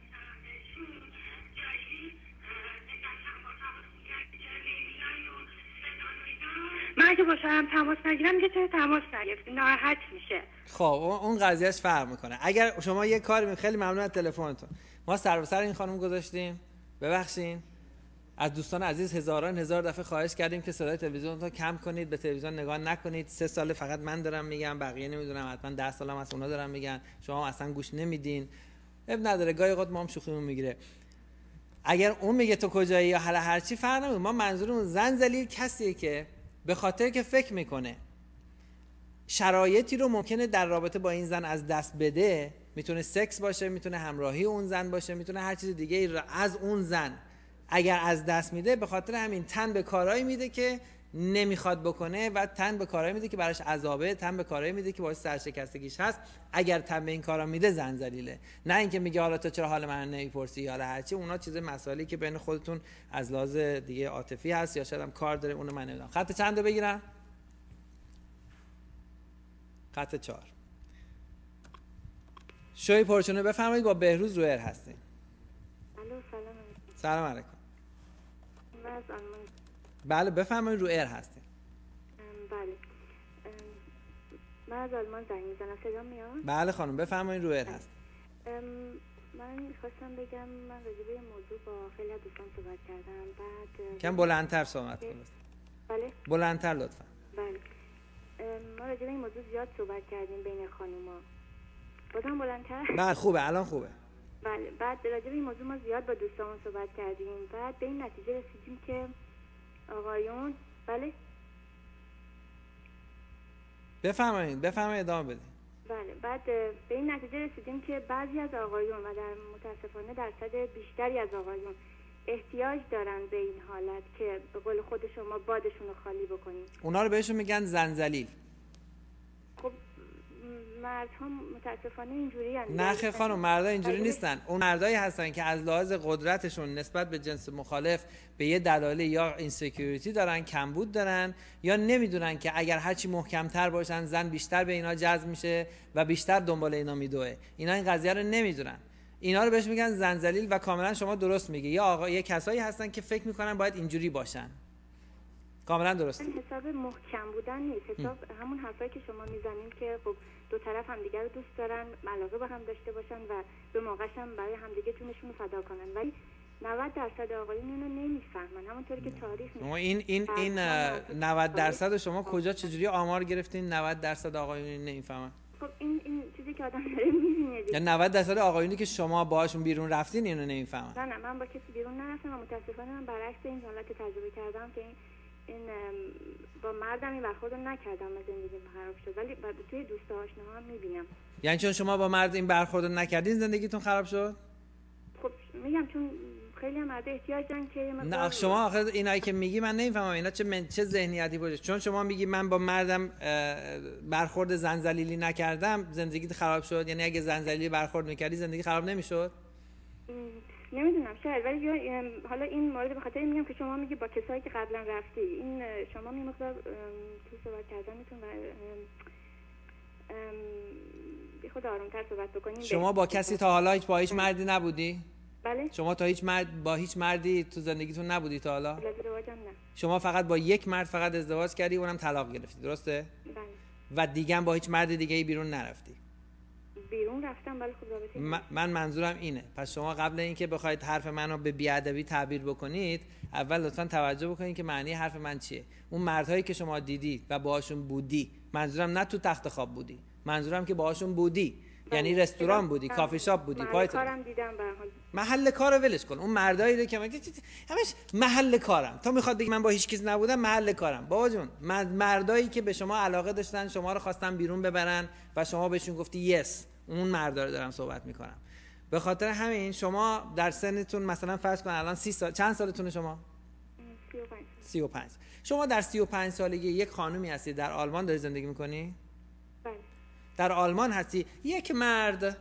S2: من اگه با شوهرم تماس نگیرم میگه چرا تماس نگرفتی، ناراحت میشه.
S3: خب اون قضیهش فرق میکنه. اگر شما یه کاری خیلی ممنون از تلفنتون، ما سر به سر این خانم گذاشتیم، ببخشین، از دوستان عزیز هزار دفعه خواهش کردیم که صدای تلویزیون رو کم کنید، به تلویزیون نگاه نکنید. 3 سال فقط من دارم میگم، بقیه نمیدونم، حتما 10 سالم از اونا دارم میگن، شما اصلا گوش نمیدین. اب نداره، گاهی اوقات ما هم شوخیمون میگیره. اگر اون میگه تو کجایی یا هر چی فرق نمیکنه. ما منظورمون زن ذلیل کسیه که به خاطر که فکر میکنه شرایطی رو ممکنه در رابطه با این زن از دست بده، میتونه سکس باشه، میتونه همراهی اون زن باشه، میتونه هر چیز دیگه از اون زن اگر از دست میده، به خاطر همین تن به کارهایی میده که نمیخواد بکنه و تن به کارهایی میده که براش عذابه، تن به کارهایی میده که باعث سرشکستگیش هست. اگر تن به این کارا میده زن ذلیله. نه اینکه میگه حالا تو چرا حال من نمیپرسی یا هر چی. اونا چیز مسائلی که بین خودتون از لحاظ دیگه عاطفی هست یا شاید هم کار داره، اونو من نمیدونم. خط چند رو بگیرم؟ خط 4. شوی پرچونه بفرمایید، با بهروز رو ایر هستین.
S4: الو
S3: سلام علیکم.
S4: من از آلمان.
S3: بله بفرمایید، رو ایر هستین.
S4: بله من از آلمان زنگ میزنم، صدا میاد؟
S3: بله خانم بفرمایید، رو ایر هست.
S4: من خواستم بگم من راجع به این موضوع با خیلی از دوستان صحبت کردم. بعد
S3: کم بلندتر صحبت کنید.
S4: بله
S3: بلندتر لطفا.
S4: بله ما راجع به این موضوع زیاد صحبت کردیم بین خانوما. بازم بلندتر؟
S3: بله خوبه، الان خوبه.
S4: بله بعد راجع به این موضوع ما زیاد با دوستامون صحبت کردیم. بعد به این نتیجه رسیدیم که آقایون بله
S3: بفرمایید ادامه بدید.
S4: بله بعد به این نتیجه رسیدیم که بعضی از آقایون و در متاسفانه درصد بیشتری از آقایون احتیاج دارن به این حالت که به قول خود شما بادشون رو خالی بکنیم.
S3: اونا رو بهشون میگن زن ذلیل.
S4: خب مردها متاسفانه اینجوری هستن.
S3: نه خیر خانم، مردا اینجوری نیستن. اون مردایی هستن که از لحاظ قدرتشون نسبت به جنس مخالف به یه دلایل یا اینسکیوریتی دارن، کمبود دارن، یا نمیدونن که اگر هرچی محکمتر باشن زن بیشتر به اینا جذب میشه و بیشتر دنبال اینا میدوه. اینا این قضیه رو نمیدونن. اینا رو بهش میگن زن ذلیل و کاملا شما درست میگی. یا آقا یه کسایی هستن که فکر میکنن باید اینجوری باشن. کاملا درست.
S4: حساب محکم بودن نیست، حساب همون حرفایی که شما میزنین که خب دو طرف همدیگه رو دوست دارن، علاقه به هم داشته باشن و به موقعش هم برای همدیگه جونشون رو فدا کنن، ولی 90% آقایون اینو نمیفهمن. همونطوری که تاریخ
S3: این 90% شما کجا چجوری آمار گرفتین 90% آقایون نمیفهمن؟
S4: خب این چیزی که آدم داره میبینه دیگه.
S3: یا 90% آقایونی که شما باهاشون بیرون رفتین اینو نمیفهمن.
S4: نه من با کسی بیرون نرفتم و متاسفانه من برعکس این حالت تجربه کردم که این با مردم این برخورد رو نکردم و زندگیم خراب شد، ولی بعد توی دوست آشناها هم میبینم.
S3: یعنی چون شما با مرد این برخورد رو نکردین زندگیتون خراب شد؟
S4: خب میگم چون خیلی هم مرد احتیاج دارن که
S3: نه شما آخه اینایی که میگی من نمیفهمم اینا چه ذهنیتی باشه. چون شما میگی من با مردم برخورد زن ذلیلی نکردم زندگیت خراب شد، یعنی اگه زن ذلیلی برخورد میکردی زندگی خراب نمیشد؟
S4: نمیدونم شاید، ولی حالا این مورد به خاطر میگم که شما میگی با کسایی که قبلا رفتی، این شما می مقدار تو صحبت کردنتون و بی خود آرومتر صحبت بکنین.
S3: شما با کسی تا حالا با هیچ مردی نبودی؟
S4: بله.
S3: شما با هیچ مردی تو زندگیتون نبودی تا حالا؟
S4: ازدواجم نه.
S3: شما فقط با یک مرد فقط ازدواج کردی، اونم طلاق گرفتی، درسته؟
S4: بله.
S3: و دیگه هم با هیچ مرد دیگه ای بیرون نرفتی؟
S4: بیرون رفتم ولی خب رابطه
S3: من منظورم اینه. پس شما قبل اینکه بخواید حرف منو به بی‌ادبی تعبیر بکنید، اول لطفاً توجه بکنید که معنی حرف من چیه. اون مردهایی که شما دیدید و باهاشون بودی، منظورم نه تو تخت خواب بودی، منظورم که باهاشون بودی، یعنی رستوران بودی، کافی شاپ بودی،
S4: پای کارم دیدم. به حال
S3: محل کارو ولش کن. اون مردایی رو که همش محل کارم، تو میخواد بگی من با هیچ کس نبودم، محل کارم. بابا جون، مردایی که به شما علاقه داشتن، شما رو خواستن بیرون ببرن و شما بهشون گفتی یس، اون مردا رو دارم صحبت میکنم. به خاطر همین شما در سنتون مثلا فرض کن الان 30 سال، چند سالتونه شما؟ 35. شما در 35 سالگی یک خانومی هستی، در آلمان داری زندگی میکنی؟
S4: بله.
S3: در آلمان هستی، یک مرد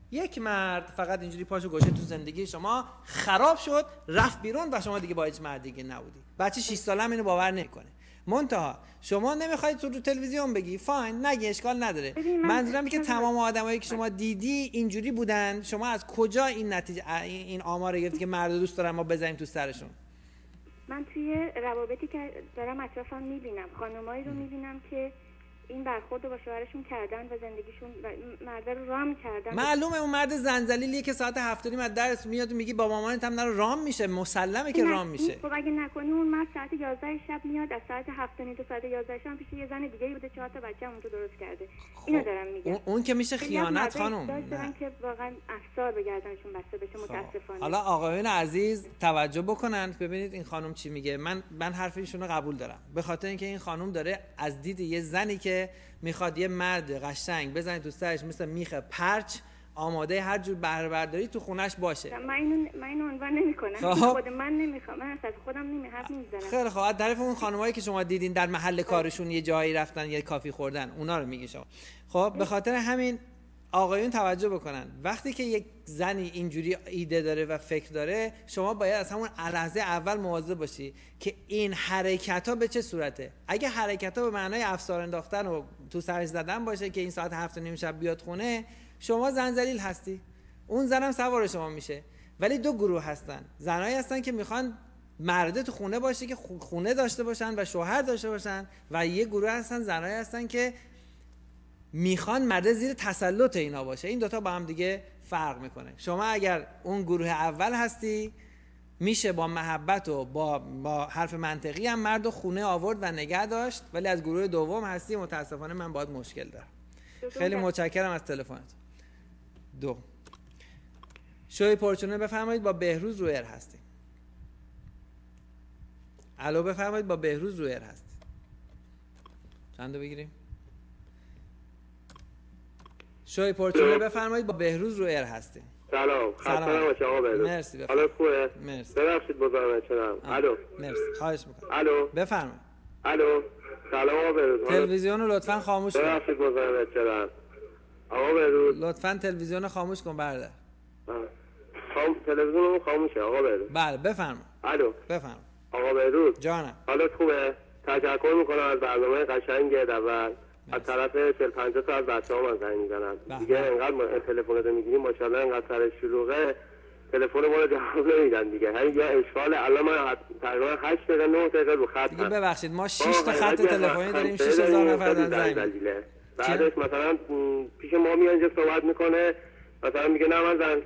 S3: یک مرد فقط اینجوری پاشو گوشه تو زندگی شما خراب شد، رفت بیرون و شما دیگه با هیچ مرد دیگه نبودی. بچه 6 ساله هم اینو باور نمیکنه. منتها شما نمیخواید تو تلویزیون بگی، فاین، نگی، اشکال نداره. منظورم اینه که تمام آدمایی که شما دیدی اینجوری بودن. شما از کجا این نتیجه این آمار گرفتی که مرد دوست دارن ما بزنیم تو سرشون؟
S4: من توی روابطی که دارم اطرافم میبینم خانمایی رو میبینم که این برخورد رو با شوهرشون کردن و زندگیشون مرد رو رام کردن.
S3: معلومه اون مرد زنجلیلیه که ساعت 7:30 از درس میاد و میگی با مامانت هم نرو، رام میشه، مسلمه که رام میشه.
S4: خب اگه نکنی اون مرد ساعت 11 شب میاد، از ساعت 7:30 تا ساعت 11 شب پیش یه زن دیگه بوده، 4 تا بچه هم اونجا درست کرده. اینو دارم میگم.
S3: اون که میشه خیانت خانم.
S4: داشتن که واقعا افسار به گردنشون بسته بشه متاسفانه.
S3: حالا آقایون عزیز توجه بکنن، ببینید این خانم چی میگه. من حرف ایشونو قبول دارم، به خاطر اینکه این خانم داره از دید یه زنی که میخواد یه مرد قشنگ بزنه تو سرش مثل میخ پرچ، آماده هر جور بهره برداری تو خونش باشه.
S4: من اینو عنوان نمی‌کنم. خود من نمیخوام، من از خودم حرف نمیزنم.
S3: خیلی خوب، از طرف اون خانمایی که شما دیدین در محل کارشون یه جایی رفتن یه کافی خوردن، اونا رو میگی شما. خب به خاطر همین آقایون توجه بکنن، وقتی که یک زنی اینجوری ایده داره و فکر داره، شما باید از همون لحظه اول مواظب باشی که این حرکت‌ها به چه صورته. اگه حرکت‌ها به معنای افسار انداختن و تو سرش زدن باشه که این ساعت 7:30 شب بیاد خونه، شما زنجلیل هستی، اون زنم سوار شما میشه. ولی دو گروه هستن، زنایی هستن که میخوان مرده تو خونه باشه که خونه داشته باشن و شوهر داشته باشن، و یه گروه هستن زنایی هستن که میخوان مرد زیر تسلط اینا باشه. این دوتا با هم دیگه فرق میکنه. شما اگر اون گروه اول هستی، میشه با محبت و با حرف منطقی هم مرد و خونه آورد و نگه داشت، ولی از گروه دوم هستی، متاسفانه من باید مشکل دارم. خیلی متشکرم از تلفنت. دو شوی پرچونه بفرمایید، با بهروز رو ایر هستیم. الو بفرمایید، با بهروز رو ایر هستیم. چندو بگیریم؟ شوی پرچونه بفرمایید، با بهروز رو ایر هستیم.
S5: سلام، خسته نباشید آقا بهروز.
S3: مرسی بفرمایید.
S5: حالا خوبه؟
S3: مرسی.
S5: ببخشید بازم چرا؟ الو.
S3: مرسی، خواهش می‌کنم.
S5: الو.
S3: بفرمایید.
S5: الو. سلام آقا بهروز.
S3: تلویزیون رو لطفاً خاموش کن.
S5: ببخشید بازم چرا؟ آقا بهروز.
S3: لطفاً تلویزیون رو خاموش کن برادر.
S5: تلویزیون رو خاموشه آقا بهروز.
S3: بله بفرمایید.
S5: الو.
S3: بفرمایید.
S5: آقا بهروز.
S3: جانم.
S5: حالت خوبه؟ تشکر می‌کنم از برنامه قشنگ اول. از طرف 40-50 تا از بچه‌ها من زنگ می‌زنن. دیگه انقدر تلفنات می‌گیریم ماشاءالله، انقدر سر شلوغه تلفن ما رو جواب نمیدن دیگه. همین یه اشکال. الان من تقریبا 8 دقیقه 9 دقیقه رو خط
S3: دیگه. ببخشید ما 6 تا خط تلفنی داریم، 6000 نفر دارن زنگ.
S5: بعدش مثلا پیش ما میاد اینجا صحبت میکنه، مثلا میگه نه من زن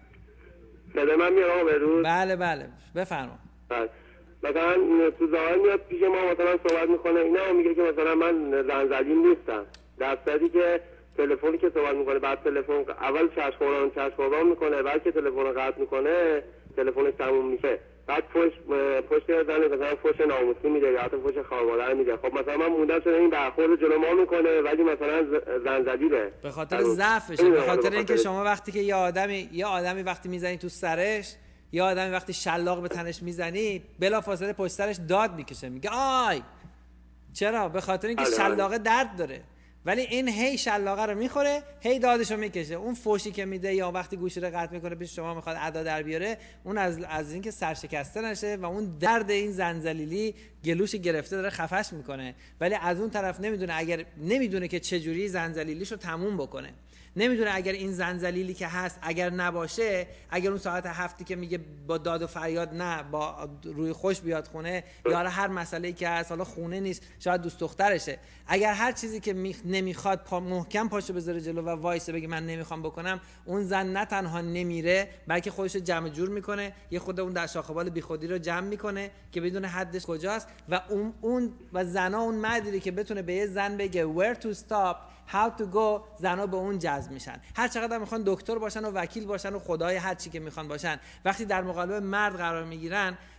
S5: صدا من میاد آقا بهروز.
S3: بله بله بفرما.
S5: مثلا تو ظاهر میاد پیش ما مثلا صحبت میکنه، اینا میگه که مثلا من زنجلیل نیستم، در صورتی که تلفنی که صحبت میکنه بعد تلفن اول چشم میکنه، بعد که تلفن رو قطع میکنه تلفنش تموم میشه، بعد پشت زنه مثلا فحش ناموسی میده یا حتی فحش خانواده میده. خب مثلا من موندم چون این برخورد جلو ما میکنه ولی مثلا زنجلیله
S3: به خاطر ضعفشه، به خاطر اینکه شما وقتی که یه آدمی وقتی میزنی تو سرش، یه آدمی وقتی شلاق به تنش میزنی بلافاصله پشت سرش داد میکشه، میگه آی. چرا؟ به خاطر اینکه شلاقه درد داره، ولی این هی شلاقه رو میخوره، هی دادشو میکشه. اون فوشی که میده یا وقتی گوشی رو قطع میکنه پیش شما میخواد ادا در بیاره، اون از اینکه سرشکسته نشه و اون درد این زنجلیلی گلوش گرفته داره خفش میکنه، ولی از اون طرف نمیدونه که چجوری زنجلیلیشو تموم بکنه. نمیدونه اگر این زنجلیلی که هست اگر نباشه، اگر اون ساعت 7 که میگه با داد و فریاد نه، با روی خوش بیاد خونه، یا هر مسئله‌ای که هست، حالا خونه نیست شاید دوست دخترشه، اگر هر چیزی که نمیخواد محکم پاشو بذاره جلو و وایسه بگه من نمیخوام بکنم، اون زن نه تنها نمیره بلکه خودش رو جمع جور میکنه، یه خود اون در شاخه‌بال بیخودی رو جمع میکنه که بدون حدش کجاست، و اون و زنا اون مردی که بتونه به یه زن بگه where to stop how to go، زنا به اون جذب میشن. هر چقدر میخوان دکتر باشن و وکیل باشن و خدای هر چی که میخوان باشن، وقتی در مقابل مرد قرار میگیرن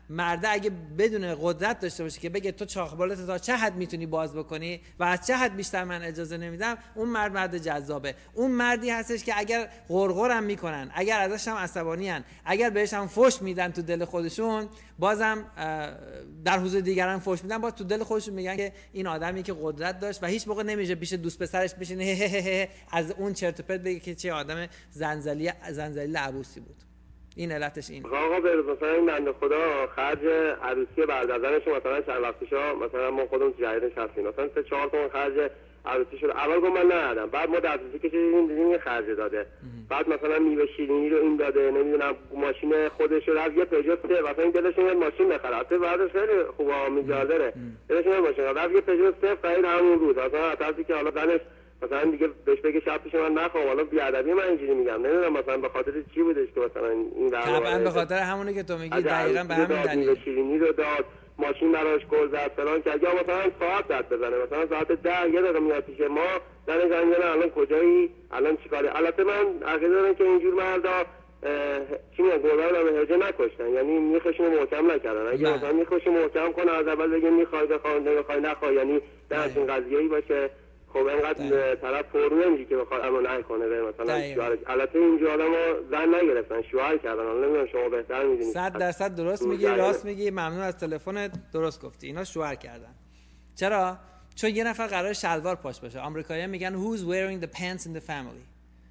S3: مرده اگه بدون قدرت داشته باشه که بگه تو چاقبالت تا چه حد میتونی باز بکنی و از چه حد بیشتر من اجازه نمیدم، اون مرد جذابه. اون مردی هستش که اگر غرغرم میکنن، اگر ازش هم عصبانی ان، اگر بهش هم فحش میدن تو دل خودشون، بازم در حضور دیگران فحش میدن، باز تو دل خودشون میگن که این آدمی که قدرت داشت و هیچ موقع نمیشه پیش دوست پسرش بشینه از اون چرت و پرت بگه که چه آدم زنجلیل عبوسی بود. این علتش این.
S5: آقا به مثلا این بنده خدا خرج عروسی برادرش مثلا چند وقتشا مثلا ما خودمون تو جریانش هستیم، مثلا 3-4 تومن خرج عروسی شد. اول گفت من ندادم، بعد ما دسترسی کشیدیم دیدیم خرج داده، بعد مثلا میوه شیرینی رو این داده، نمیدونم ماشین خودش رو رفت یه پژو مثلا این دلش میاد ماشین بخره، البته بعدش خیلی خوبه میجادره، دلش میاد ماشین رفت یه پژو خرید همون روز، مثلا حتی که حالا زنش مثلا دیگه بهش بگه شب پیش من نخوام، حالا بیادبی من اینجوری میگم، نمیدونم مثلا به خاطر چی بودش که مثلا این
S3: طبعا به خاطر همونی که تو میگی، دقیقاً به همین دلیل
S5: شیرینی رو داد، ماشین براش گل زد فلان کرد، یا مثلا ساعت زد بزنه، مثلا ساعت 10 یه دقیقه میاد پیش ما در جنگل الان کجایی، الان چیکاره. البته من عقیده دارم که اینجور مردا چی میگن گربه رو به هجه نکشتن، یعنی میخشون محکم نکردن. اگه مثلا میخشون محکم کنه از اول بگه میخوای بخوای نمیخوای نخوای، یعنی در این قضیه‌ای باشه خب اینقدر طرف فرو نمیشه که بخواد اما نکنه به مثلا شوهر. البته اینجا آدمو زن نگرفتن، شوهر کردن. الان نمیدونم شما بهتر میدونید.
S3: 100% درست میگی، راست میگی، ممنون از تلفنت، درست گفتی. اینا شوهر کردن. چرا؟ چون یه نفر قرار شلوار پاش باشه. آمریکایی‌ها میگن who's wearing the pants in the family.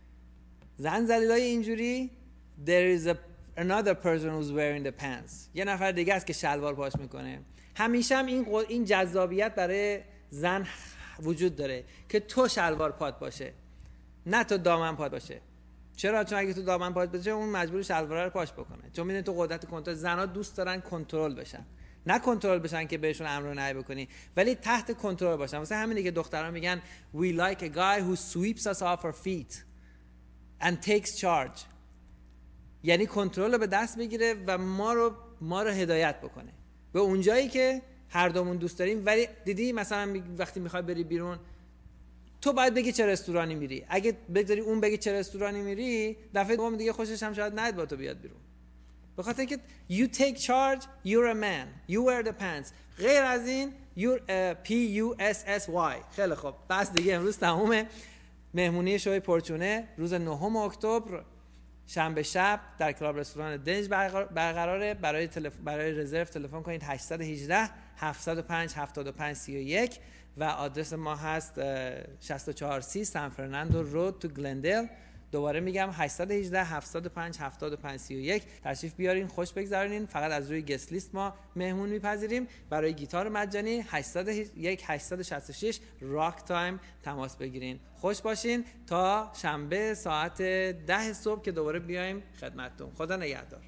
S3: زن ذلیلای اینجوری there is another person who's wearing the pants. یه نفر دیگه است که شلوار پاش میکنه. همیشه هم این جذابیت برای زن وجود داره که تو شلوار پات باشه، نه تو دامن پات باشه. چرا؟ چون اگه تو دامن پات باشه اون مجبور شلوار رو پاش بکنه، چون میدونی تو قدرت کنترل. زنها دوست دارن کنترل بشن، نه کنترل بشن که بهشون امر و نهی بکنی، ولی تحت کنترل باشن. مثلا همینه که دخترها میگن we like a guy who sweeps us off our feet and takes charge، یعنی کنترل رو به دست بگیره و ما رو هدایت بکنه به اون جایی که هر دومون دوست داریم. ولی دیدی مثلا وقتی میخوای بری بیرون، تو باید بگی چه رستورانی میری. اگه بگذاری اون بگی چه رستورانی میری، دفعه دوم دیگه خوشش هم شاید نیاد با تو بیاد بیرون، به خاطر اینکه you take charge, you're a man, you wear the pants. غیر از این you're PUSSY. خیلی خوب، بس دیگه امروز تمومه. مهمونی شوی پرچونه روز 9 اکتبر شنبه شب در کلاب رستوران دنج برقراره. برای رزرو تلفن کنید 818 705 7531 و آدرس ما هست 6430 سان فرناندو رود تو گلندل. دوباره میگم 818 705 7531. تشریف بیارین، خوش بگذارین. فقط از روی گست لیست ما مهمون میپذیریم. برای گیتار مجانی 801 866 راک تایم تماس بگیرین. خوش باشین تا شنبه ساعت 10 صبح که دوباره بیایم خدمتتون. خدا نگهدار.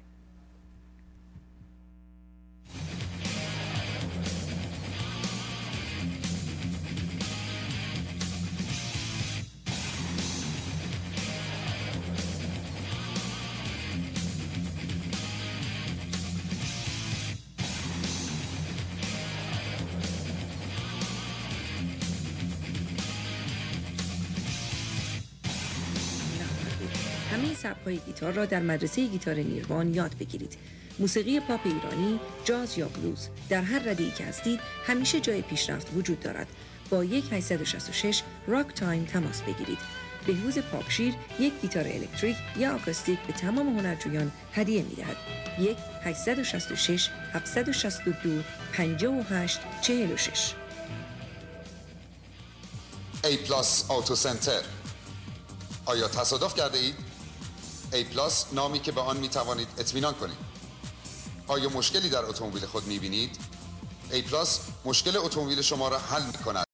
S6: همه سبک‌های گیتار را در مدرسه گیتار نیروان یاد بگیرید. موسیقی پاپ ایرانی، جاز یا بلوز، در هر رده‌ای که هستید همیشه جای پیشرفت وجود دارد. با 1-866 راک تایم تماس بگیرید. بهروز پاکشیر یک گیتار الکتریک یا آکوستیک به تمام هنرجویان هدیه می‌دهد. 1-866 762 5846.
S22: A Plus Auto Center. آیا تصادف کرده اید؟ A Plus نامی که به آن می توانید اطمینان کنید. آیا مشکلی در اتومبیل خود می بینید؟ A Plus مشکل اتومبیل شما را حل می کند.